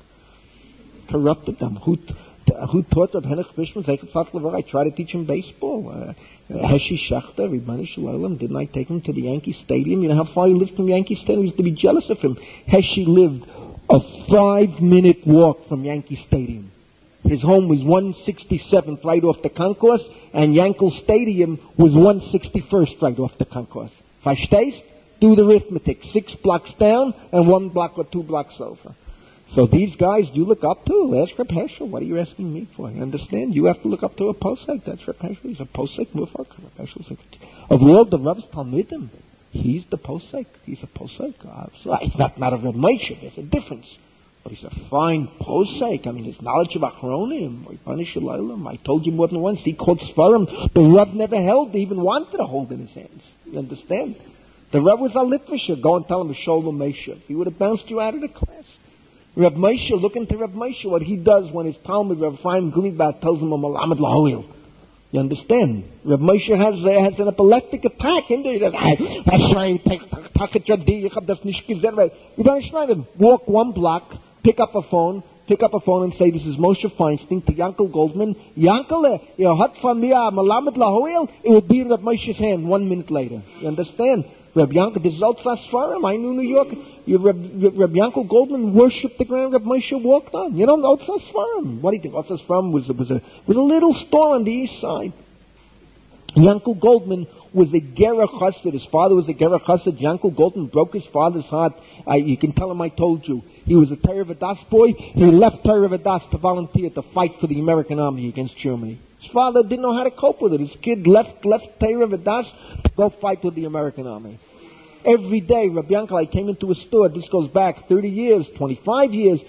Speaker 1: Who taught Reb Henich Fishman? I tried to teach him baseball. Heshi Shachter, Ribbani Shalom, didn't I take him to the Yankee Stadium? You know how far he lived from Yankee Stadium? I used to be jealous of him. Heshi lived a 5-minute walk from Yankee Stadium. His home was 167th right off the concourse, and Yankel Stadium was 161st right off the concourse. Verstehst? Do the arithmetic. 6 blocks down and 1 block or 2 blocks over. So these guys you look up to. Ask Reb Heschel. What are you asking me for? You understand? You have to look up to a posek. That's Reb Heschel. He's a posek mufak. Reb Heschel's of all the Rav's Talmidim, he's the posek. He's a posek. So it's not a Reb Moshe. There's a difference. But he's a fine posek. I mean, his knowledge of Achronim, I told you more than once, he called Sfarim. The Rav never held, he even wanted to hold in his hands. You understand? The Rav was a Litvisher. Go and tell him a Sholem Moshe. He would have bounced you out of the class. Reb Moshe, look into Reb Moshe, what he does when his Talmud, Reb Chaim Glibat, tells him a Malamed Lahoil. You understand? Reb Moshe has an epileptic attack in there. He says, that's right, ich hab das nicht gesehen. You don't understand. Walk 1 block, pick up a phone and say, this is Moshe Feinstein to Yankel Goldman. Yankel, hat von mir a Malamed Lahoil, it would be in Reb Moshe's hand 1 minute later. You understand? Reb Yankel, this is outside Sfarim. I knew New York. Reb Yankel Goldman worshipped the ground Reb Moshe walked on. You know, outside Sfarim. What do you think? Outside Sfarim was a little store on the east side. Yankel Goldman was a Gera Chassid. His father was a Gera Chassid. Yankel Goldman broke his father's heart. You can tell him I told you. He was a Torah Vadas boy. He left Torah Vadas to volunteer to fight for the American army against Germany. His father didn't know how to cope with it. His kid left Torah Vadas to go fight with the American army. Every day, Rabbi Yankel, I came into a store. This goes back 30 years, 25 years.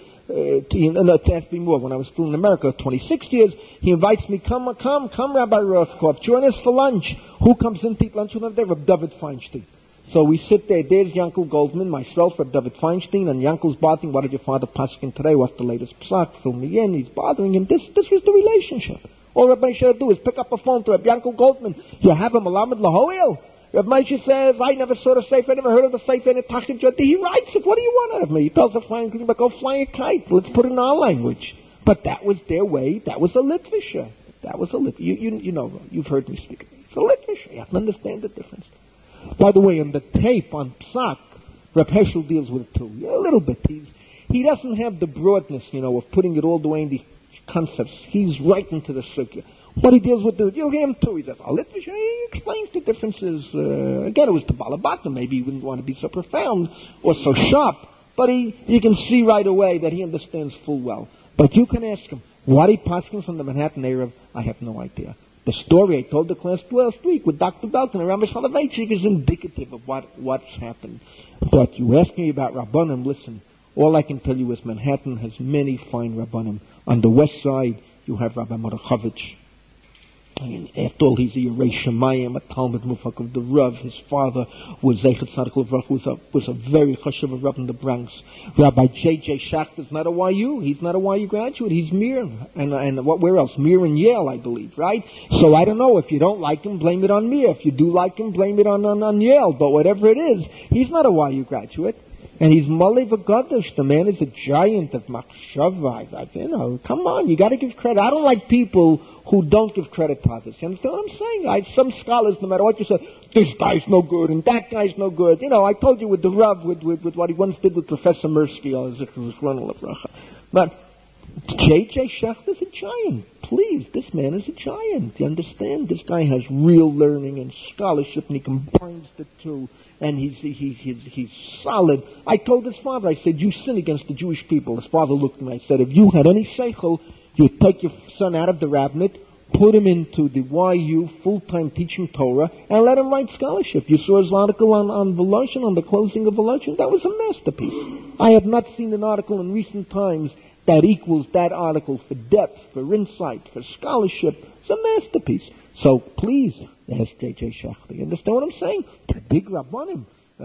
Speaker 1: To ask me more. When I was still in America, 26 years, he invites me, come, Rabbi Rothkopf, join us for lunch. Who comes in to eat lunch with him there? Rabbi David Feinstein. So we sit there. There's Yankel Goldman, myself, Rabbi David Feinstein, and Yankel's bothering, what did your father paskin today? What's the latest psak? Fill me in. He's bothering him. This was the relationship. All Rabbi should do is pick up a phone to Rabbi Yankel Goldman. You have a Malamed Lahoil? Rabbi Moshe says, I never saw the Sefer, I never heard of the Sefer in a Tachin Jodi. He writes it. What do you want out of me? He tells a flying greenback, go fly a kite. Let's put it in our language. But that was their way. That was a Litvisher. That was a Litvisher. You know, you've heard me speak. It's a Litvisher. You have to understand the difference. By the way, on the tape, on Psak, Reb Heschel deals with it too. Yeah, a little bit. He doesn't have the broadness, of putting it all the way in the concepts. He's right into the sugya. What he deals with, you'll hear him too. He says, he explains the differences. Again, it was the Balabata. Maybe he wouldn't want to be so profound or so sharp. But you can see right away that he understands full well. But you can ask him, what he paskins on the Manhattan Erev, I have no idea. The story I told the class last week with Dr. Belton and Rabbi Soloveitchik is indicative of what's happened. But you ask me about Rabbanim, listen, All I can tell you is Manhattan has many fine Rabbanim. On the west side, you have Rabbi Mordechovich. I mean, after all, he's a Yerei Shemayim, a Talmud Mufak of the Rav. His father was Zeichet Tzaddik Levracha, was a very chashuv Rav in the Bronx. Rabbi J.J. Schacht is not a YU. He's not a YU graduate. He's Mir. And where else? Mir and Yale, I believe, right? So I don't know. If you don't like him, blame it on Mir. If you do like him, blame it on Yale. But whatever it is, he's not a YU graduate. And he's Malei V'Gadosh. The man is a giant of Machshava. You know, come on, you got to give credit. I don't like people who don't give credit to others. You understand what I'm saying? Some scholars, no matter what you say, this guy's no good and that guy's no good. You know, I told you with the Rav, with what he once did with Professor Mirsky. But J.J. Schacht is a giant. Please, this man is a giant. You understand? This guy has real learning and scholarship, and he combines the two. And he's solid. I told his father, I said, you sin against the Jewish people. His father looked at me, I said, if you had any seichel, you'd take your son out of the rabbinate, put him into the YU full-time teaching Torah, and let him write scholarship. You saw his article on Voloshin, on the closing of Voloshin. That was a masterpiece. I have not seen an article in recent times that equals that article for depth, for insight, for scholarship. It's a masterpiece. So please, ask J.J. Schacht. You understand what I'm saying? They're big Rabbanim.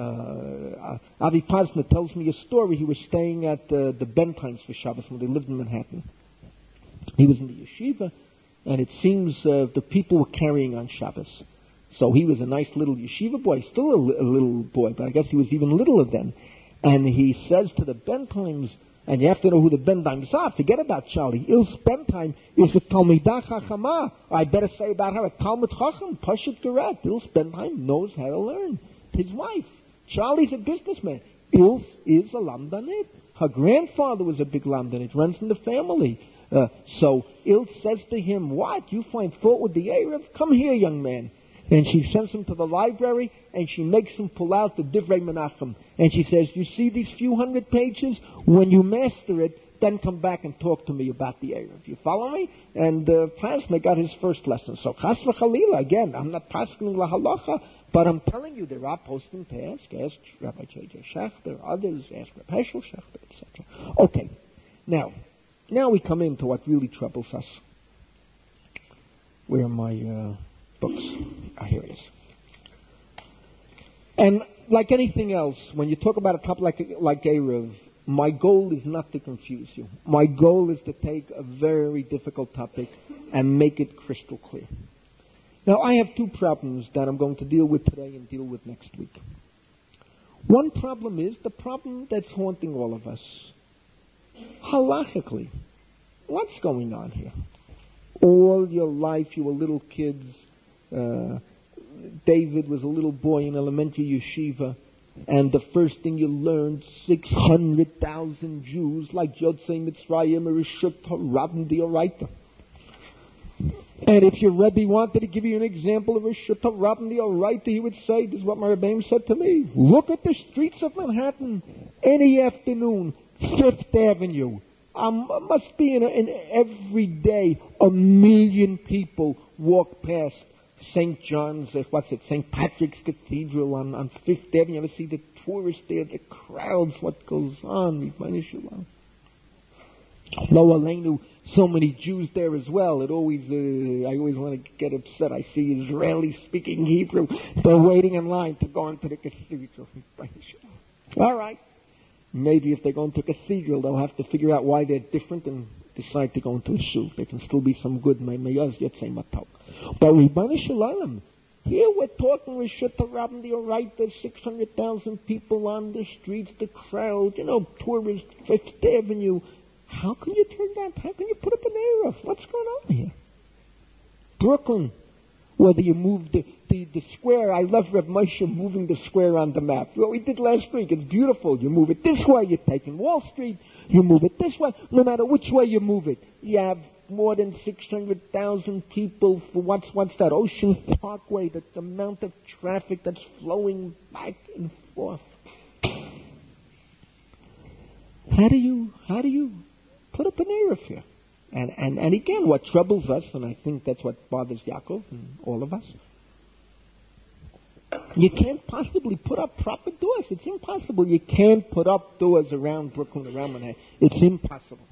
Speaker 1: Avi Pazner tells me a story. He was staying at the Bentines for Shabbos when they lived in Manhattan. He was in the yeshiva, and it seems the people were carrying on Shabbos. So he was a nice little yeshiva boy, still a little boy, but I guess he was even littler then. And he says to the Bentimes, and you have to know who the Bentimes are. Forget about Charlie. Ilse Bentime is a Talmidah Chachama. I better say about her a Talmud Chacham, Pashut Geret. Ilse Bentime knows how to learn. His wife. Charlie's a businessman. Ilse is a Lamdanit. Her grandfather was a big Lamdanit. Runs in the family. So Ilse says to him, what? You find fault with the Erev? Come here, young man. And she sends him to the library, and she makes him pull out the Divrei Menachem. And she says, you see these few hundred pages? When you master it, then come back and talk to me about the Erev. You follow me? And Pazner got his first lesson. So Chas v'Chalila, again, I'm not passing la halacha, but I'm telling you, there are posting to ask. Ask Rabbi J.J. Schachter, others, ask Rabbi Heschel Schachter, etc. Okay, now we come into what really troubles us. Where are my books? Here it is. And like anything else, when you talk about a topic like Erev, my goal is not to confuse you. My goal is to take a very difficult topic and make it crystal clear. Now, I have two problems that I'm going to deal with today and deal with next week. One problem is the problem that's haunting all of us. Halachically, what's going on here? All your life you were little kids. David was a little boy in elementary yeshiva, and the first thing you learned, 600,000 Jews, like Yotzei Mitzrayim, Rishut Rabban D'Oraita. And if your Rebbe wanted to give you an example of Rishut Rabban D'Oraita, he would say, this is what my Rebbeim said to me, look at the streets of Manhattan any afternoon, Fifth Avenue. Must be in every day 1 million people walk past St. John's, St. Patrick's Cathedral on Fifth Avenue. You ever see the tourists there, the crowds, what goes on? Lo Aleinu, so many Jews there as well. I always want to get upset. I see Israelis speaking Hebrew. They're waiting in line to go into the cathedral. All right. Maybe if they go into a cathedral, they'll have to figure out why they're different and decide to go into a shul. There can still be some good mayaz yotzei matok. But Ribbana Shalom, here we're talking Rishut Rabban D'Oraita, 600,000 people on the streets, the crowd, tourists, Fifth Avenue. How can you turn that? How can you put up an Erev? What's going on here? Brooklyn, whether you move the square, I love Reb Moshe moving the square on the map. What we did last week, it's beautiful. You move it this way, you're taking Wall Street. You move it this way, no matter which way you move it. You have more than 600,000 people for what's that? Ocean Parkway, the amount of traffic that's flowing back and forth. How do you put up an Erev here? And again, what troubles us, and I think that's what bothers Yaakov and all of us, You can't possibly put up proper doors. It's impossible. You can't put up doors around Brooklyn, around Manhattan. It's impossible.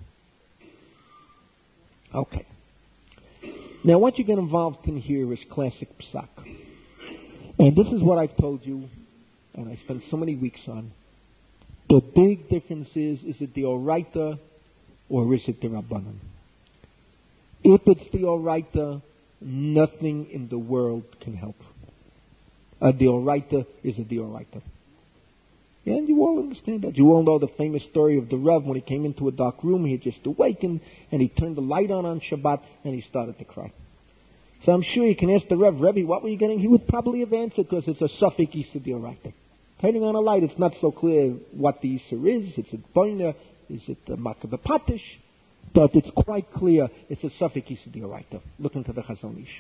Speaker 1: Okay. Now, what you get involved in here is classic psak. And this is what I've told you, and I spent so many weeks on. The big difference is it the Oraita or is it the Rabbanan? If it's the Oraita, nothing in the world can help. A Deoraita is a Deoraita. Yeah, and you all understand that. You all know the famous story of the Rav when he came into a dark room, he had just awakened, and he turned the light on Shabbat, and he started to cry. So I'm sure you can ask the Rav, Rebbe, what were you getting? He would probably have answered, because it's a Suffolk Isa Deoraita. Turning on a light, it's not so clear what the Isa is. Is it Boina? Is it Makabapatish? But it's quite clear it's a Suffolk Isa Deoraita. Look into the Chazon Ish.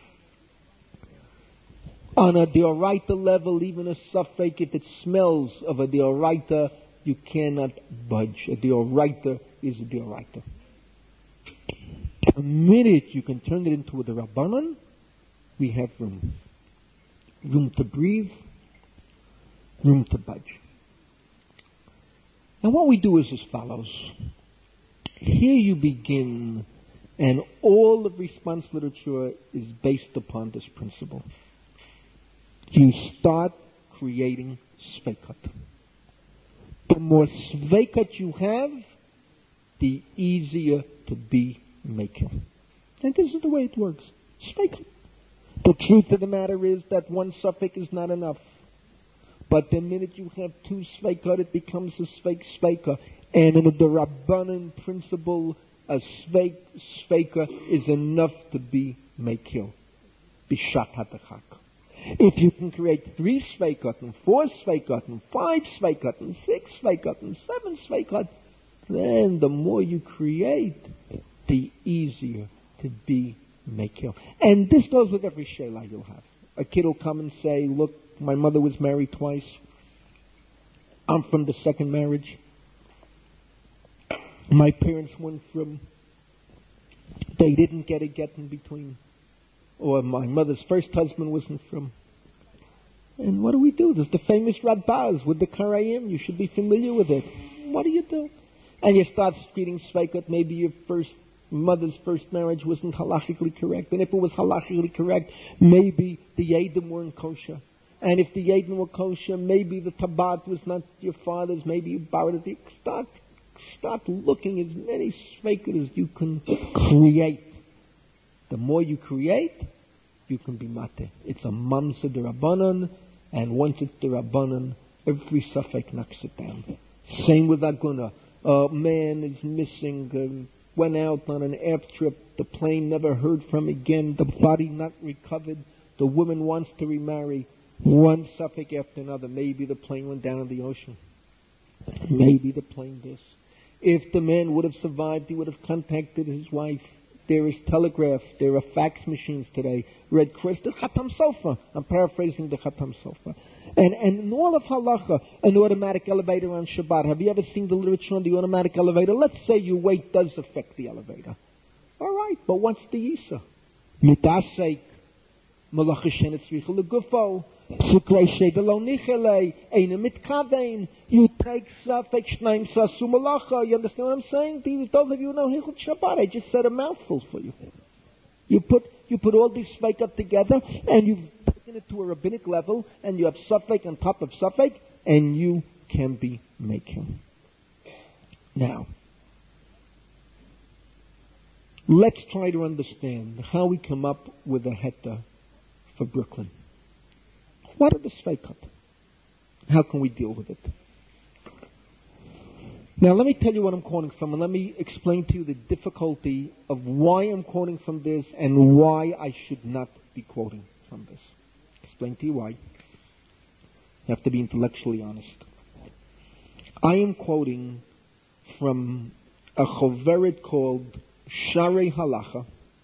Speaker 1: On a Deoraita level, even a Suffolk, if it smells of a Deoraita, you cannot budge. A Deoraita is a Deoraita. The minute you can turn it into a Rabbanan, we have room. Room to breathe, room to budge. And what we do is as follows. Here you begin, and all of response literature is based upon this principle. You start creating sveikat. The more sveikat you have, the easier to be maker. And this is the way it works. Sveikat. The truth of the matter is that one suffix is not enough. But the minute you have two sveikat, it becomes a sveika. And in the Rabbanan principle, a sveika is enough to be maker. Bishat hatachak. If you can create 3 sveikat, and 4 sveikat, and 5 sveikat, and 6 sveikat, and 7 sveikat, then the more you create, the easier to be maker. And this goes with every shelah you'll have. A kid will come and say, look, my mother was married twice. I'm from the second marriage. My parents went from, they didn't get a get in between. Or my mother's first husband wasn't from. And what do? There's the famous Radbaz with the Karayim. You should be familiar with it. What do? And you start treating Sveikat. Maybe your mother's first marriage wasn't halachically correct. And if it was halachically correct, maybe the Yedim weren't kosher. And if the Yedim were kosher, maybe the Tabat was not your father's. Maybe you borrowed it. Start looking as many Sveikat as you can create. The more you create, you can be mate. It's a mamsa de Rabbanan, and once it's the Rabbanan, every suffix knocks it down. Same with Aguna. A man is missing, went out on an air trip, the plane never heard from again, the body not recovered, the woman wants to remarry, one suffix after another. Maybe the plane went down in the ocean. Maybe the plane this. If the man would have survived, he would have contacted his wife. There is telegraph. There are fax machines today. Red Cross, the Khatam Sofa. I'm paraphrasing the Khatam Sofa. And in all of halacha, an automatic elevator on Shabbat. Have you ever seen the literature on the automatic elevator? Let's say your weight does affect the elevator. All right, but what's the Isa? Mitasek, Malachashen Etzrichel Legufo, Psukrei Shedelo Nichele, Eine Mitkavein. You take Safek Shnaim Sasu Malacha. You understand what I'm saying? Those of you know Hilchot Shabbat. I just said a mouthful for you. You put all these Sveikat together, and you've taken it to a rabbinic level, and you have Safek on top of Safek, and you can be making. Now, let's try to understand how we come up with a heta for Brooklyn. What are the Sveikat? How can we deal with it? Now, let me tell you what I'm quoting from, and let me explain to you the difficulty of why I'm quoting from this and why I should not be quoting from this. Explain to you why. You have to be intellectually honest. I am quoting from a choveret called Sharei Halacha,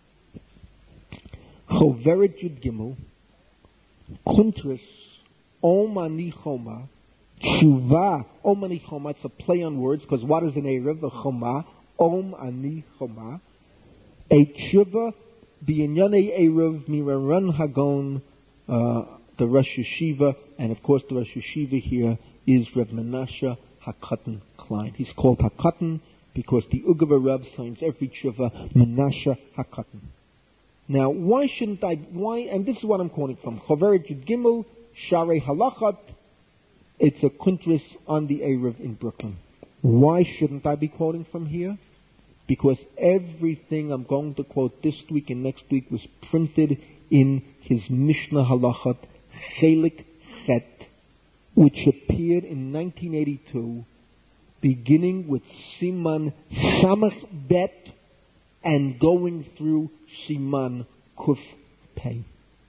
Speaker 1: Choveret Yud Gimel, Kuntris, Om Ani Choma, Tshuva, Om Ani Choma. It's a play on words, because what is an Erev? A Choma, Om Ani Choma. A Tshuva, B'Inyanei Erev, Miraran Hagon, the Rosh Yeshiva, and of course the Rosh Yeshiva here is Reb Menashe HaKatan Klein. He's called HaKatan because the Ugava Rav signs every tshuva Menashe HaKatan. Now, and this is what I'm quoting from, Choveret Yud Gimel, Sharei Halachat, it's a kuntris on the Erev in Brooklyn. Why shouldn't I be quoting from here? Because everything I'm going to quote this week and next week was printed in his Mishnah Halachat, Chelik Chet, which appeared in 1982, beginning with Siman Samach Bet and going through Siman Kuf Pei.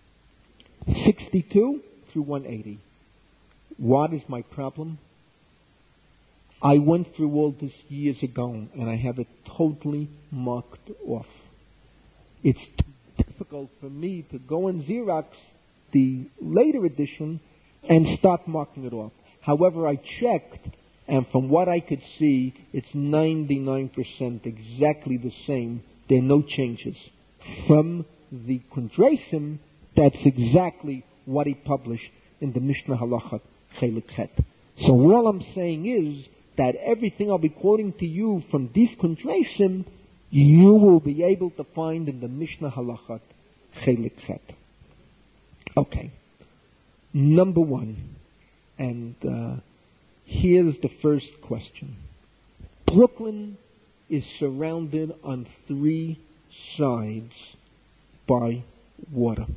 Speaker 1: 62 through 180. What is my problem? I went through all this years ago and I have it totally marked off. It's too difficult for me to go and Xerox the later edition and start marking it off. However, I checked, and from what I could see, it's 99% exactly the same. There are no changes. From the Kundresim, that's exactly what he published in the Mishnah Halachat Chelik Chet. So all I'm saying is that everything I'll be quoting to you from these Kundresim, you will be able to find in the Mishnah Halachat Chelik Chet. Okay. Number one, and here's the first question. Brooklyn is surrounded on three sides by water.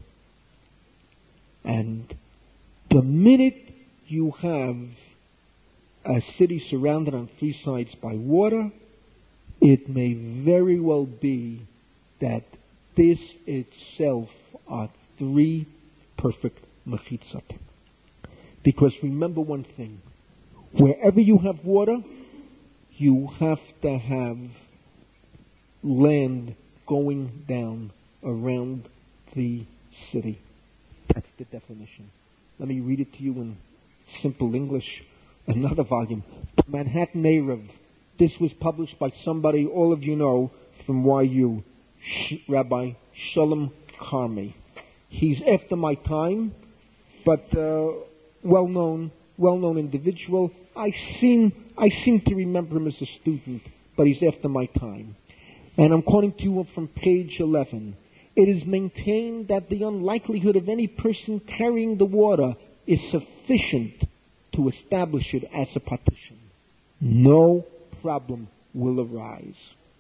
Speaker 1: And the minute you have a city surrounded on three sides by water, it may very well be that this itself are three perfect mechitzot. Because remember one thing, wherever you have water, you have to have land going down around the city. That's the definition. Let me read it to you in simple English. Another volume, Manhattan Erev. This was published by somebody all of you know from YU, Rabbi Shalom Karmi. He's after my time, but well-known individual. I seem to remember him as a student, but he's after my time. And I'm quoting to you from page 11. It is maintained that the unlikelihood of any person carrying the water is sufficient to establish it as a partition. No problem will arise.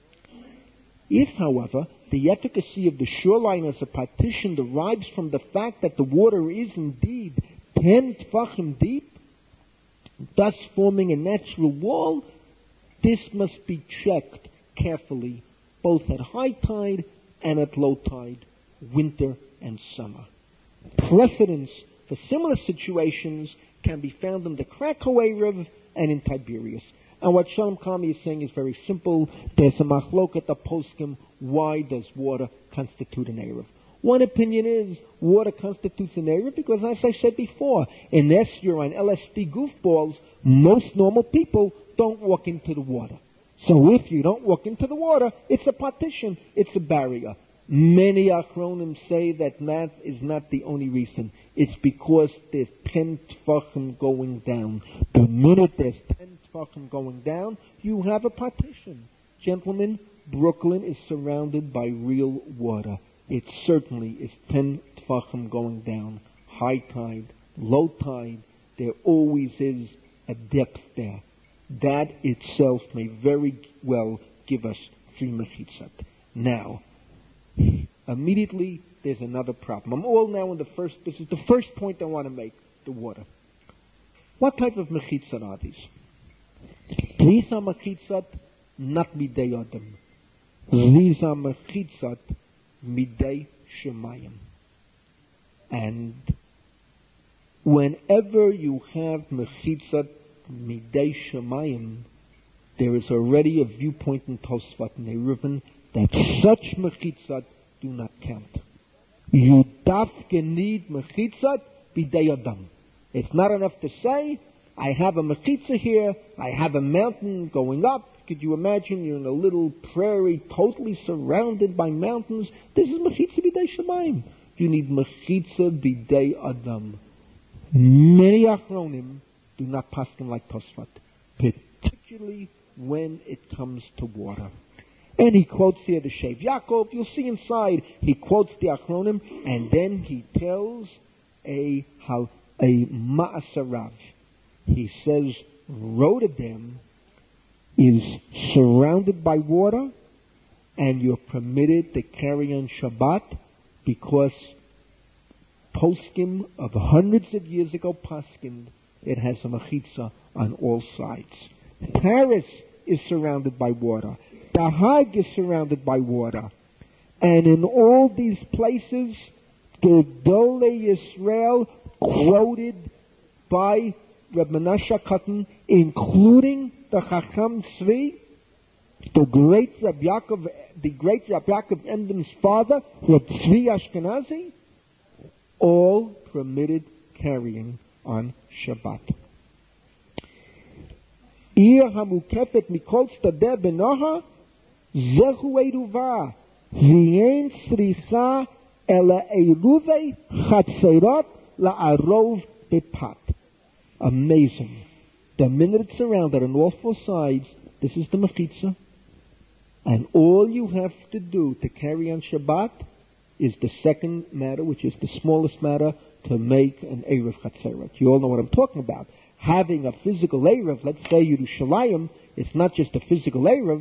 Speaker 1: If, however, the efficacy of the shoreline as a partition derives from the fact that the water is indeed 10 tfachim deep, thus forming a natural wall, this must be checked carefully, both at high tide and at low tide, winter and summer. Precedents for similar situations can be found in the Krakow Erev and in Tiberias. And what Shalom Kami is saying is very simple. There's a machloket poskim. Why does water constitute an Erev? One opinion is water constitutes an Erev because, as I said before, unless you're on LSD goofballs, most normal people don't walk into the water. So if you don't walk into the water, it's a partition, it's a barrier. Many Achronim say that is not the only reason. It's because there's 10 tfachim going down. The minute there's 10 tfachim going down, you have a partition. Gentlemen, Brooklyn is surrounded by real water. It certainly is 10 tfachim going down. High tide, low tide, there always is a depth there. That itself may very well give us 3 mechitzot. Now, immediately there's another problem. I'm all now in this is the first point I want to make, the water. What type of mechitzot are these? These are mechitzot not midei adam. These are mechitzot midei shemayim. And whenever you have mechitzot midei shemayim, there is already a viewpoint in Tosfot and Eruvin that such mechitzot do not count. You dafke need mechitzot bidei adam. It's not enough to say, I have a mechitza here, I have a mountain going up. Could you imagine you're in a little prairie totally surrounded by mountains? This is mechitza bidei shemayim. you need mechitza bidei adam. Many achronim do not paskin like Tosfot, particularly when it comes to water. And he quotes here the Shev Yaakov. You'll see inside, he quotes the achronim, and then he tells a ma'asarav. He says, Rotterdam is surrounded by water, and you're permitted to carry on Shabbat because poskim of hundreds of years ago paskin, it has a mechitza on all sides. Paris is surrounded by water. The Hague is surrounded by water. And in all these places, Gedolei Yisrael, quoted by Reb Menashe Katan, including the Chacham Tzvi, the great Reb Yaakov Emden's father, Reb Tzvi Ashkenazi, all permitted carrying on Shabbat. Ir hamukefet mikol tzadeh benoha, zechu eruva, v'yein tzricha ela eruvei chatzerot la'arov bepat. Amazing. The minute it's surrounded on all four sides, this is the mechitza. And all you have to do to carry on Shabbat is the second matter, which is the smallest matter, to make an Erev Chatzeret. You all know what I'm talking about. Having a physical Erev, let's say Yerushalayim, it's not just a physical Erev.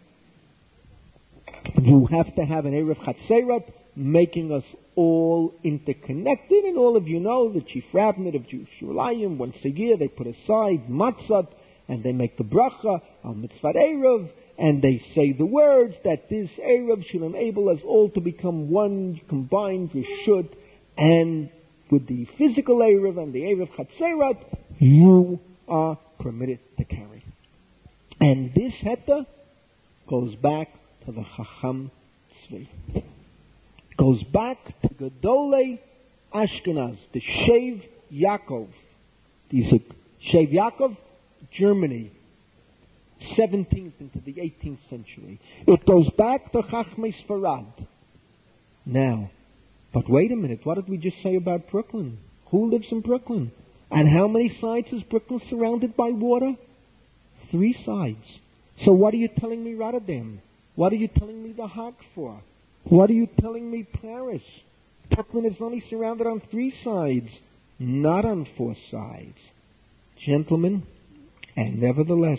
Speaker 1: You have to have an Erev Chatzeret, making us all interconnected. And all of you know the Chief Rabbinate of Yerushalayim, once a year they put aside matzah, and they make the bracha on Mitzvah Erev, and they say the words that this Erev should enable us all to become one combined Rishut, and with the physical Erev and the Erev Chatzeret, you are permitted to carry. And this heta goes back to the Chacham Tzvi. Goes back to Gedolei Ashkenaz, the Shev Yaakov. These are Shev Yaakov, Germany, 17th into the 18th century. It goes back to Chachmei Sfarad. Now, but wait a minute, what did we just say about Brooklyn? Who lives in Brooklyn? And how many sides is Brooklyn surrounded by water? 3 sides. So what are you telling me Rotterdam? What are you telling me The Hague for? What are you telling me Paris? Brooklyn is only surrounded on 3 sides, not on 4 sides. Gentlemen, and nevertheless,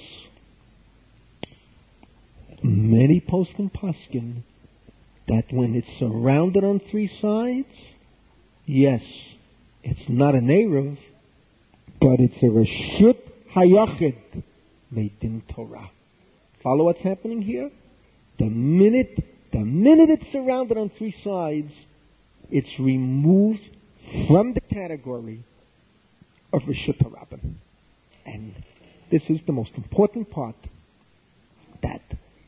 Speaker 1: many poskim paskin that when it's surrounded on 3 sides, yes, it's not an Erev, but it's a Reshut Hayachid made in Torah. Follow what's happening here? The minute it's surrounded on 3 sides, it's removed from the category of Reshut HaRabban. And this is the most important part, that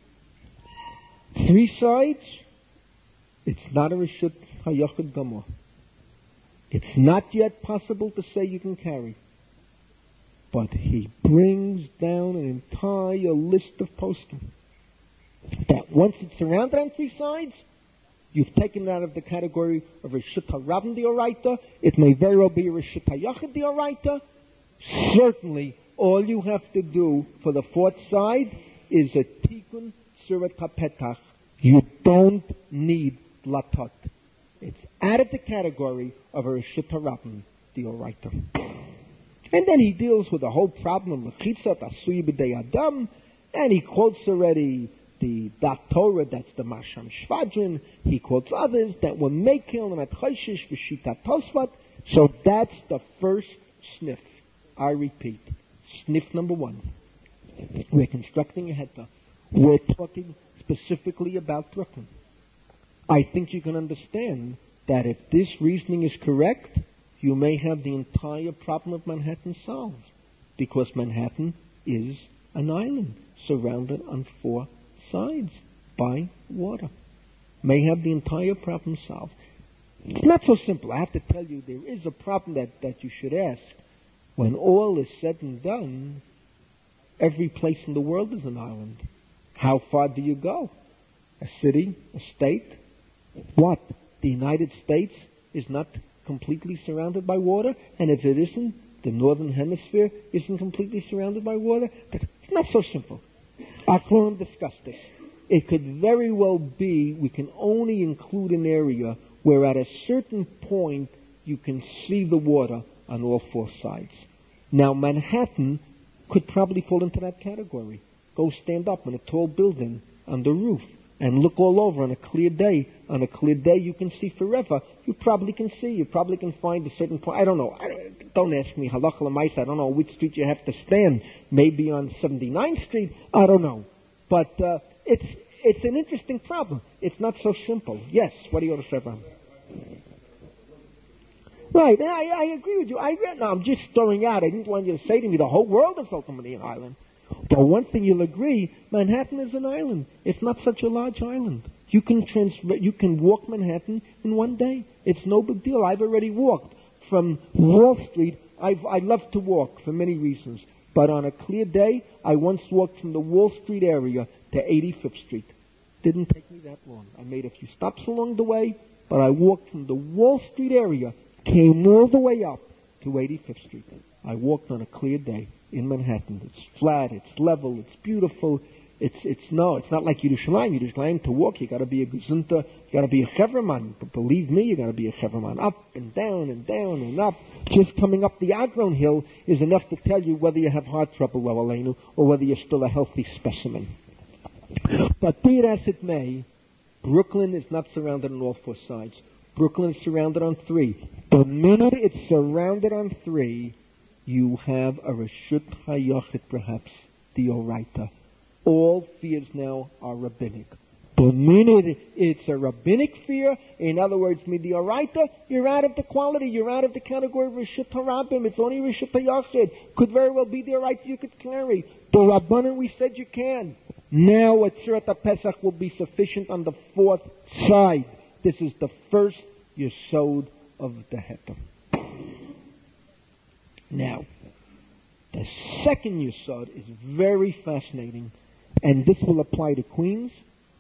Speaker 1: 3 sides, it's not a Reshut HaYachid Gamor. It's not yet possible to say you can carry. But he brings down an entire list of poskim that once it's surrounded on 3 sides, you've taken it out of the category of Reshut HaRabban D'Oraita. It may very well be a Reshut HaYachid D'Oraita. Certainly, all you have to do for the 4th side is a Tikkun Surat HaPetach. You don't need Latot. It's out of the category of a Reshut HaRabban D'Oraita. And then he deals with the whole problem of Mechitzat Asui B'dei Adam, and he quotes already the Dat Torah, that's the Masham Shvadrin. He quotes others that were Mekil and Atchayshish V'Shitat Tosfot. So that's the first sniff. I repeat, sniff number 1. We're constructing a heta. We're talking specifically about Brooklyn. I think you can understand that if this reasoning is correct, you may have the entire problem of Manhattan solved, because Manhattan is an island surrounded on 4 sides by water. May have the entire problem solved. It's not so simple. I have to tell you, there is a problem that you should ask. When all is said and done, every place in the world is an island. How far do you go? A city? A state? What? The United States is not completely surrounded by water, and if it isn't, the northern hemisphere isn't completely surrounded by water. It's not so simple. Achronim discussed this. It could very well be we can only include an area where at a certain point you can see the water on all four sides. Now, Manhattan could probably fall into that category. Go stand up in a tall building on the roof and look all over on a clear day. On a clear day, you can see forever. You probably can see. You probably can find a certain point. I don't know. Don't ask me. Halacha l'maisa. I don't know which street you have to stand. Maybe on 79th Street. I don't know. But it's an interesting problem. It's not so simple. Yes. What do you want to say, Abraham? Right. I agree with you. I'm just throwing out. I didn't want you to say to me the whole world is ultimately an island. But one thing you'll agree, Manhattan is an island. It's not such a large island. You can walk Manhattan in one day. It's no big deal. I've already walked from Wall Street. I love to walk for many reasons. But on a clear day, I once walked from the Wall Street area to 85th Street. Didn't take me that long. I made a few stops along the way, but I walked from the Wall Street area, came all the way up to 85th Street. I walked on a clear day in Manhattan. It's flat, it's level, it's beautiful. It's not like Yerushalayim. Yerushalayim, to walk, you gotta be a Gesundter, you gotta be a Cheverman. But believe me, you gotta be a Cheverman. Up and down and down and up. Just coming up the Agron Hill is enough to tell you whether you have heart trouble, Lo Aleinu, or whether you're still a healthy specimen. But be it as it may, Brooklyn is not surrounded on all four sides. Brooklyn is surrounded on three. The minute it's surrounded on three, you have a Reshut HaYachid, perhaps, the Oraita. All fears now are rabbinic. The minute it's a rabbinic fear, in other words, Midoraita, you're out of the quality, you're out of the category of Reshut HaRabbim. It's only Reshut HaYachid. Could very well be the Oraita you could carry. The Rabbanan, we said you can. Now a Tzeret Pesach will be sufficient on the fourth side. This is the first Yesod of the Heter. Now, the second Yesod is very fascinating, and this will apply to Queens.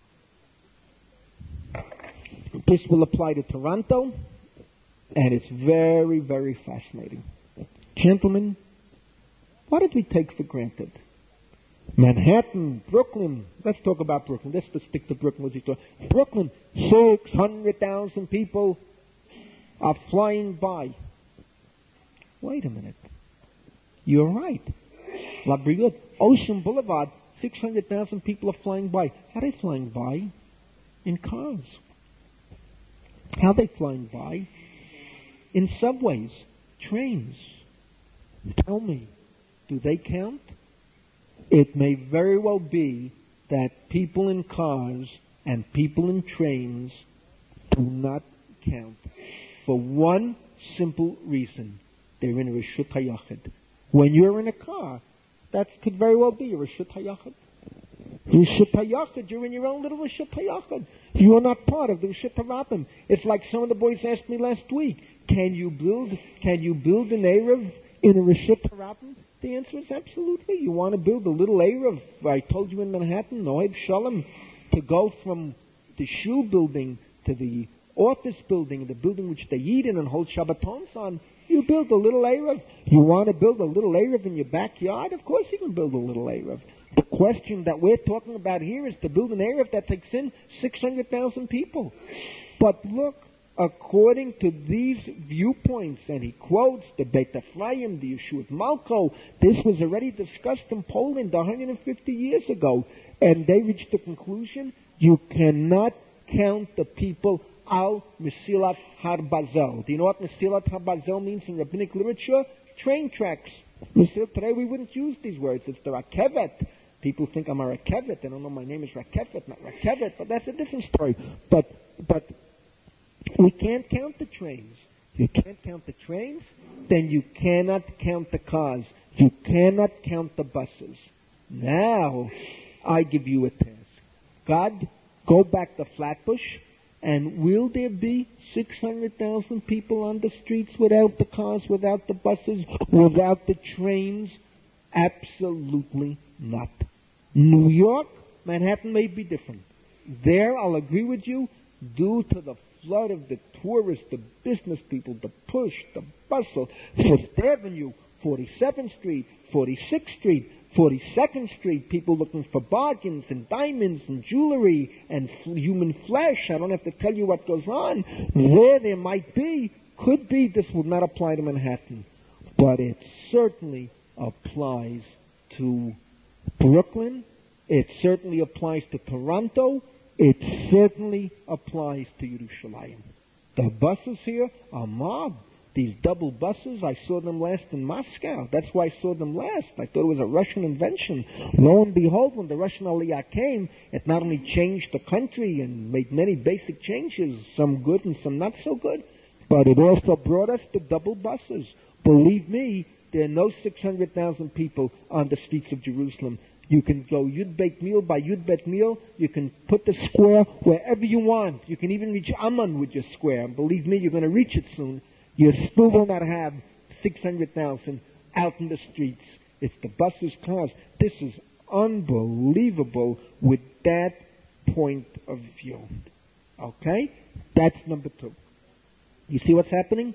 Speaker 1: This will apply to Toronto, and it's very, very fascinating. Gentlemen, what did we take for granted? Manhattan, Brooklyn. Let's talk about Brooklyn. Let's just stick to Brooklyn. Brooklyn, 600,000 people are flying by. Wait a minute. You're right. La Briot, Ocean Boulevard, 600,000 people are flying by. How are they flying by? In cars. How are they flying by? In subways, trains. Tell me, do they count? It may very well be that people in cars and people in trains do not count. For one simple reason. They're in a Reshut HaYachid. When you're in a car, that could very well be a Reshut HaYachid. Reshut HaYachid, you're in your own little Reshut HaYachid. You're not part of the Reshut HaRabbim. It's like some of the boys asked me last week, can you build an Erev in a Reshut HaRabbim? The answer is absolutely. You want to build a little Erev, I told you in Manhattan, Noeb Shalom, to go from the shul building to the office building, the building which they eat in and hold Shabbatons on. You build a little Erev. You want to build a little Erev in your backyard? Of course you can build a little Erev. The question that we're talking about here is to build an Erev that takes in 600,000 people. But look, according to these viewpoints, and he quotes the Beit Ephraim, the Yeshuat Malko, this was already discussed in Poland 150 years ago, and they reached the conclusion, you cannot count the people al Mesilat Har-Bazel. Do you know what Mesilat Har-Bazel means in rabbinic literature? Train tracks. Today we wouldn't use these words. It's the Rakevet. People think I'm a Rakevet. They don't know my name is Rakevet, not Rakevet, but that's a different story. But we can't count the trains. If you can't count the trains, then you cannot count the cars. You cannot count the buses. Now, I give you a task. God, go back to Flatbush, and will there be 600,000 people on the streets without the cars, without the buses, without the trains? Absolutely not. New York, Manhattan may be different. There, I'll agree with you, due to the flood of the tourists, the business people, the push, the bustle, Fifth Avenue, 47th Street, 46th Street, 42nd Street, people looking for bargains and diamonds and jewelry and human flesh. I don't have to tell you what goes on. There might be, could be, this would not apply to Manhattan. But it certainly applies to Brooklyn. It certainly applies to Toronto. It certainly applies to Yerushalayim. The buses here are mob. These double buses, I saw them last in Moscow. That's why I saw them last. I thought it was a Russian invention. Lo and behold, when the Russian Aliyah came, it not only changed the country and made many basic changes, some good and some not so good, but it also brought us the double buses. Believe me, there are no 600,000 people on the streets of Jerusalem. You can go Yud Beit Mil by Yud Bet Mil. You can put the square wherever you want. You can even reach Amman with your square. And believe me, you're going to reach it soon. You still will not have 600,000 out in the streets. It's the buses, cars. This is unbelievable with that point of view. Okay? That's number two. You see what's happening?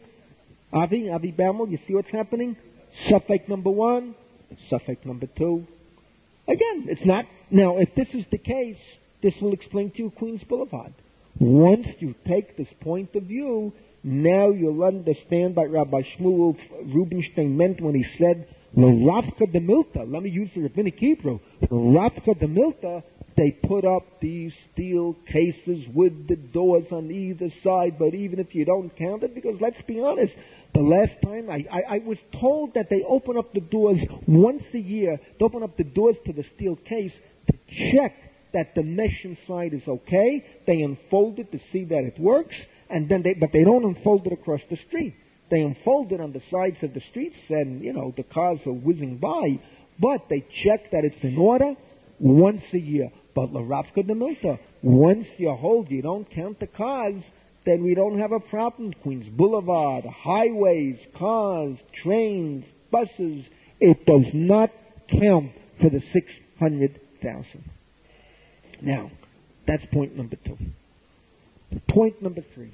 Speaker 1: Avi Bamel, you see what's happening? Suffix number one, suffix number two. Again, it's not. Now, if this is the case, this will explain to you Queens Boulevard. Once you take this point of view, now you'll understand what Rabbi Shmuel Rubinstein meant when he said, L'Ravka de Milta. Let me use the rabbinic Hebrew. L'Ravka de Milta, they put up these steel cases with the doors on either side, but even if you don't count it, because let's be honest, the last time I was told that they open up the doors once a year, they open up the doors to the steel case to check that the mesh inside is okay. They unfold it to see that it works, and then but they don't unfold it across the street. They unfold it on the sides of the streets, and the cars are whizzing by, but they check that it's in order once a year. But L'Ravka de Milta, once you don't count the cars, then we don't have a problem. Queens Boulevard, highways, cars, trains, buses, it does not count for the 600,000. Now, that's point number two. Point number three.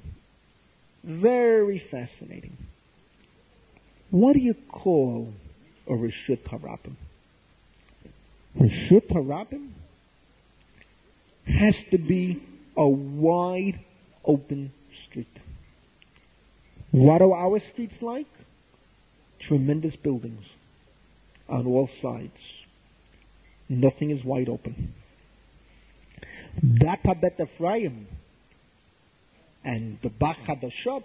Speaker 1: Very fascinating. What do you call a Reshut Harabim? Reshut Harabim has to be a wide open street. What are our streets like? Tremendous buildings on all sides. Nothing is wide open. Data Bet Ephraim and the Bach Hadashot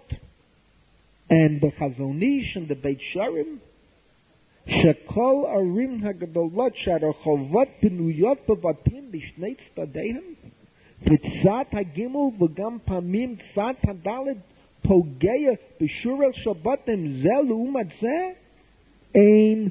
Speaker 1: and the Chazon Ish and the Beit Sharim, Shekol Arim Hagadolot Sharachovot Benuyot Bevatim Bishnei Tzadeihem V'tzat HaGimel V'gam Pamim Tzat HaDalet Pogeya B'shur El Shabbatim Zeh L'umat Zeh Ein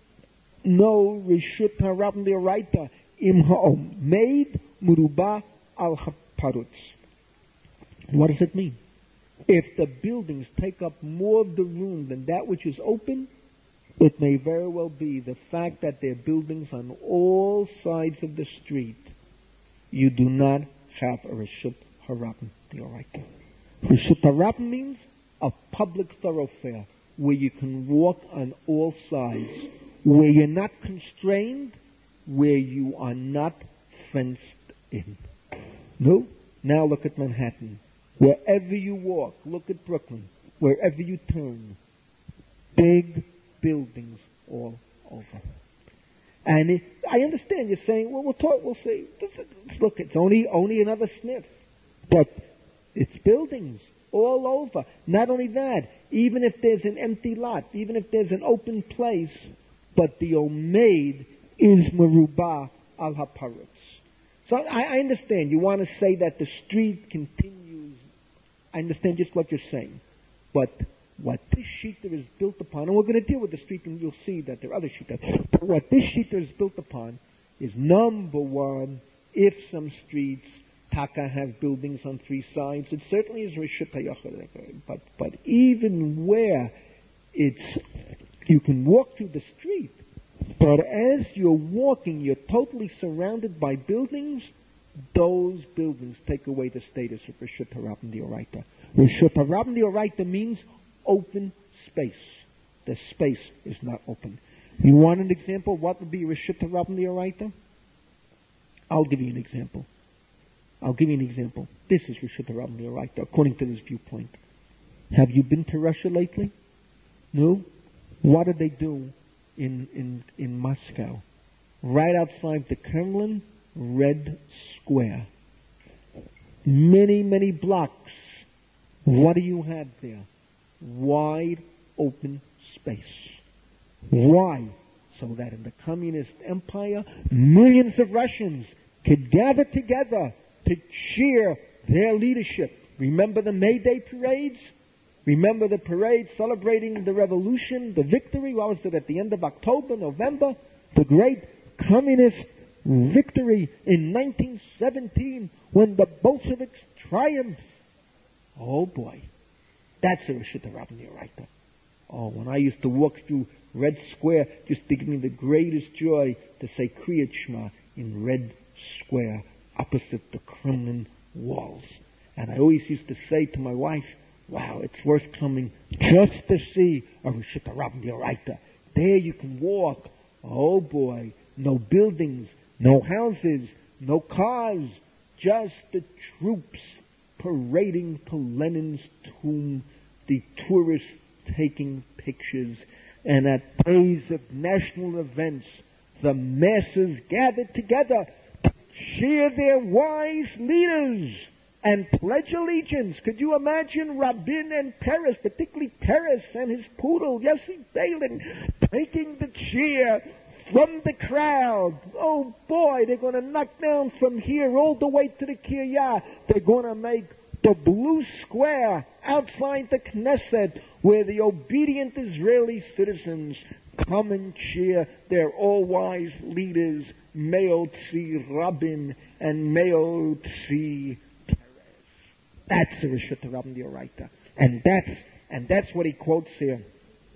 Speaker 1: No Reshut HaRabim L'Oraita Im Ha'omeid Muruba Al HaParutz. What does it mean? If the buildings take up more of the room than that which is open, it may very well be the fact that there are buildings on all sides of the street. You do not have a Reshut Harabim D'Oraita. Reshut Harabim means a public thoroughfare where you can walk on all sides, where you're not constrained, where you are not fenced in. No? Now look at Manhattan. Wherever you walk, look at Brooklyn. Wherever you turn, big buildings all over. And I understand you're saying, well, we'll see. Look, it's only another sniff. But it's buildings all over. Not only that, even if there's an empty lot, even if there's an open place, but the Omeid is Merubah al HaParutz. So I understand. You want to say that the street continues. I understand just what you're saying. But what this shita is built upon, and we're going to deal with the street and you'll see that there are other shitas, but what this shita is built upon is, number one, if some streets, Taka has buildings on three sides, it certainly is Reshut HaYachid. But even where you can walk through the street, but as you're walking, you're totally surrounded by buildings, those buildings take away the status of Reshut HaRabban D'Oraita. Reshut HaRabban D'Oraita means open space. The space is not open. You want an example? What would be Reshut HaRabban D'Oraita? I'll give you an example. This is Reshut HaRabban D'Oraita, according to this viewpoint. Have you been to Russia lately? No? What did they do in Moscow? Right outside the Kremlin, Red Square. Many, many blocks. What do you have there? Wide open space. Why? So that in the communist empire, millions of Russians could gather together to cheer their leadership. Remember the May Day parades? Remember the parade celebrating the revolution, the victory? What was it, at the end of October, November? The great communist victory in 1917 when the Bolsheviks triumphed. Oh boy, that's a Reshut HaRabban D'Oraita. Oh, when I used to walk through Red Square, it used to give me the greatest joy to say Kriyat Shema in Red Square, opposite the Kremlin walls. And I always used to say to my wife, wow, it's worth coming just to see a Reshut HaRabban D'Oraita. There you can walk. Oh boy, no buildings, no houses, no cars, just the troops parading to Lenin's tomb, the tourists taking pictures, and at days of national events, the masses gathered together to cheer their wise leaders and pledge allegiance. Could you imagine Rabin and Peres, particularly Peres and his poodle, Yossi Beilin, taking the cheer from the crowd? Oh boy, they're going to knock down from here all the way to the Kiryah. They're going to make the blue square outside the Knesset where the obedient Israeli citizens come and cheer their all-wise leaders, Meo Tzvi Rabin and Meo Tzvi Peres. That's the Reshut HaRabban D'Oraita. And that's what he quotes here.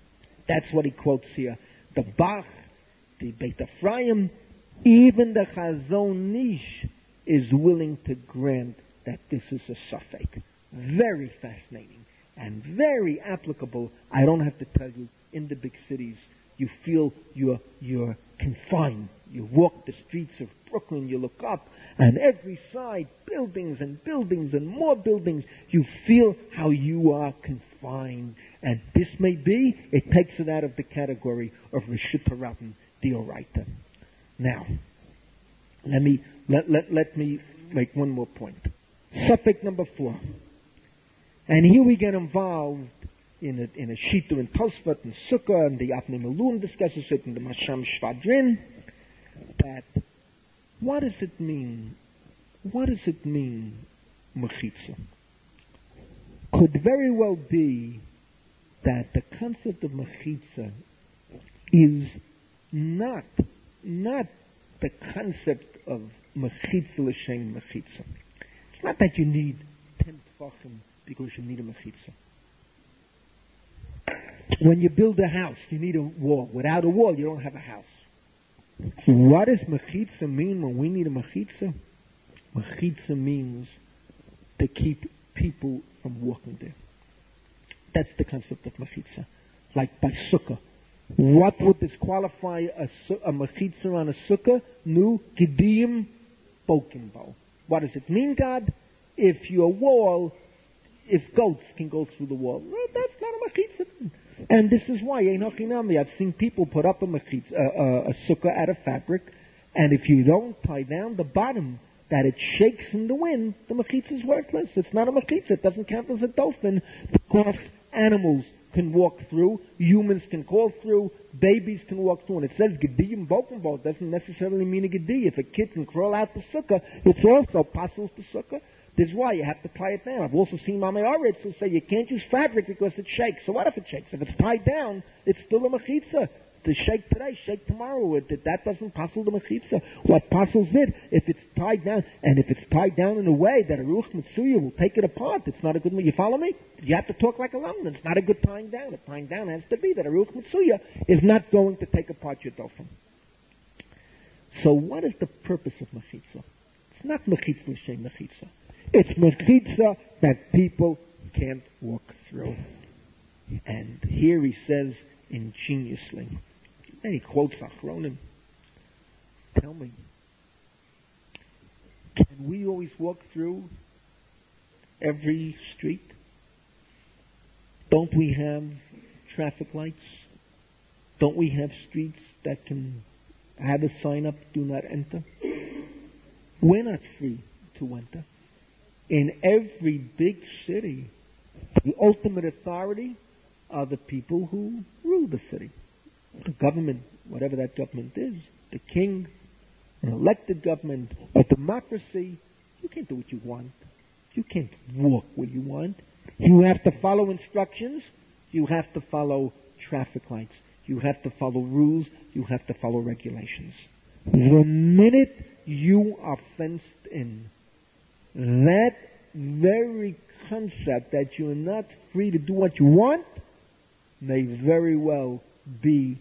Speaker 1: The Bach, the Beit Ephraim, even the Chazon Ish is willing to grant that this is a suffix. Very fascinating and very applicable. I don't have to tell you, in the big cities, you feel you're confined. You walk the streets of Brooklyn, you look up, and every side, buildings and buildings and more buildings. You feel how you are confined. And this may be, it takes it out of the category of Reshut HaRabban D'Oraita. Now, let me make one more point. Subject number 4. And here we get involved in a Shita and Tosfot and Sukkah, and the Avnei Milun discusses it in the Masham Shvadrin, that what does it mean? What does it mean, Mechitza? Could very well be that the concept of Mechitza is not the concept of Mechitza L'Shem Mechitza. It's not that you need 10 tefachim because you need a Mechitza. When you build a house, you need a wall. Without a wall, you don't have a house. So what does Mechitza mean when we need a Mechitza? Mechitza means to keep people from walking there. That's the concept of Mechitza. Like by Sukkah. What would disqualify a Mechitza on a Sukkah? Nu Gidiyim Bokimbo. What does it mean, God? If your wall, if goats can go through the wall, well, that's not a Mechitza. And this is why, I've seen people put up a sukkah out of fabric, and if you don't tie down the bottom, that it shakes in the wind, the mechitza is worthless. It's not a mechitza. It doesn't count as a dolphin, because animals can walk through, humans can crawl through, babies can walk through. And it says gediyim bokenbo, it doesn't necessarily mean a gedi. If a kid can crawl out the sukkah, it's also puzzles the sukkah. This is why you have to tie it down. I've also seen Mamei Oretz who say you can't use fabric because it shakes. So what if it shakes? If it's tied down, it's still a mechitza. To shake today, shake tomorrow. That doesn't puzzle the mechitza. What puzzles it, if it's tied down, and if it's tied down in a way that a ruach mitsuya will take it apart, it's not a good. You follow me? You have to talk like a lamdan. It's not a good tying down. A tying down has to be that a ruach mitsuya is not going to take apart your dofim. So what is the purpose of mechitza? It's not mechitza l'shem mechitza. It's mechitza that people can't walk through. And here he says ingeniously, and he quotes Achronim, tell me, can we always walk through every street? Don't we have traffic lights? Don't we have streets that can have a sign up, do not enter? We're not free to enter. In every big city, the ultimate authority are the people who rule the city. The government, whatever that government is, the king, an elected government, a democracy, you can't do what you want. You can't walk where you want. You have to follow instructions. You have to follow traffic lights. You have to follow rules. You have to follow regulations. The minute you are fenced in, that very concept that you're not free to do what you want may very well be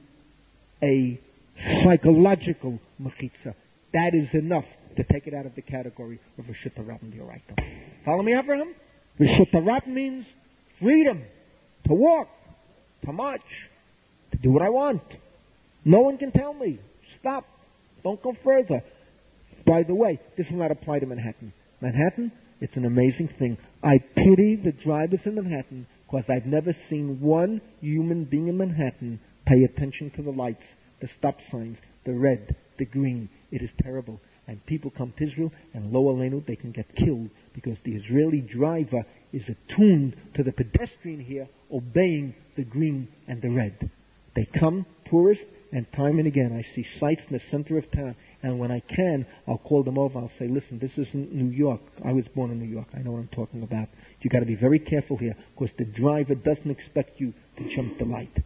Speaker 1: a psychological mechitza. That is enough to take it out of the category of Reshut HaRabim D'Oraita. Follow me, Abraham? Reshut HaRabim means freedom to walk, to march, to do what I want. No one can tell me, stop, don't go further. By the way, this will not apply to Manhattan. Manhattan, it's an amazing thing. I pity the drivers in Manhattan because I've never seen one human being in Manhattan pay attention to the lights, the stop signs, the red, the green. It is terrible. And people come to Israel, and lo aleinu, they can get killed because the Israeli driver is attuned to the pedestrian here obeying the green and the red. They come, tourists, and time and again I see sites in the center of town, and when I can, I'll call them over. I'll say, listen, this isn't New York. I was born in New York. I know what I'm talking about. You got to be very careful here because the driver doesn't expect you to jump the light.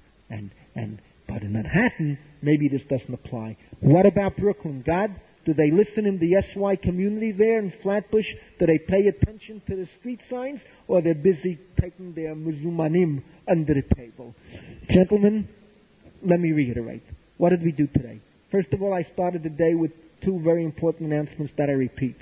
Speaker 1: But in Manhattan, maybe this doesn't apply. What about Brooklyn? God, do they listen in the SY community there in Flatbush? Do they pay attention to the street signs? Or they're busy taking their mezumanim under the table? Gentlemen, let me reiterate. What did we do today? First of all, I started the day with two very important announcements that I repeat.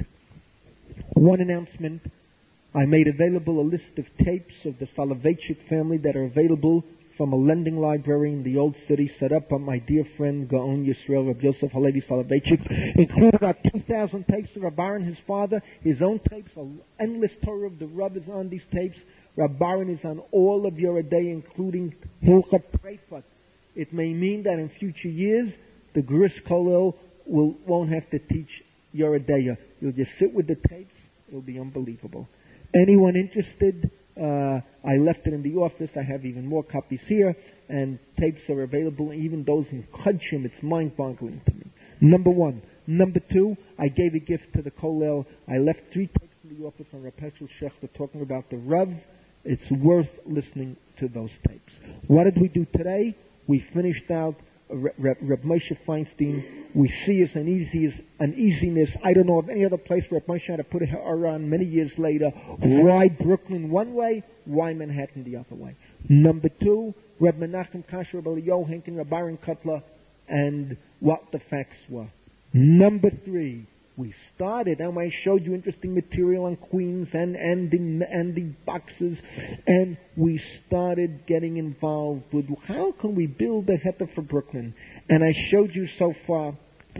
Speaker 1: One announcement, I made available a list of tapes of the Soloveitchik family that are available from a lending library in the old city set up by my dear friend Gaon Yisrael Rabbi Yosef Halevi Soloveitchik, including about 2,000 tapes of Rabbi Aaron, his father, his own tapes, an endless Torah of the Rav is on these tapes. Rabbi Aaron is on all of Yoreh De'ah, including Hilchot Preifat. It may mean that in future years, the Gurus Kollel won't have to teach Yoreh De'ah. You'll just sit with the tapes. It'll be unbelievable. Anyone interested, I left it in the office. I have even more copies here, and tapes are available, even those in Chadshim. It's mind-boggling to me. Number one. Number two, I gave a gift to the Kollel. I left 3 tapes in the office on Reb Heschel Shechter talking about the Rav. It's worth listening to those tapes. What did we do today? We finished out Reb Moshe Feinstein. We see as an easiness. I don't know of any other place where Reb Moshe had to put a ha'ara on many years later. Why Brooklyn one way? Why Manhattan the other way? Number two, Reb Menachem Kasher, Reb Eliyahu Henkin, Reb Aaron Kotler, and what the facts were. Number three, we started, and I showed you interesting material on Queens and the boxes, and we started getting involved with how can we build a heter for Brooklyn. And I showed you so far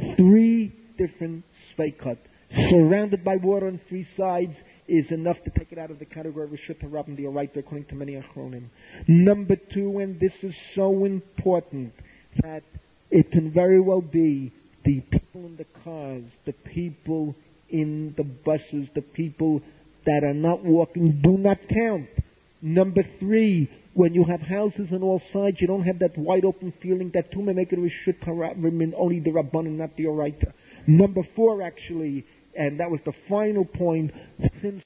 Speaker 1: 3 different sveikot. Surrounded by water on 3 sides is enough to take it out of the category of Reshut HaRabim D'Oraita, according to many Achronim. Number 2, and this is so important, that it can very well be the people in the cars, the people in the buses, the people that are not walking do not count. Number 3, when you have houses on all sides, you don't have that wide open feeling that two may make it Reshut HaRabim, only the Rabbanan, not the Oraita. Number 4, actually, and that was the final point, since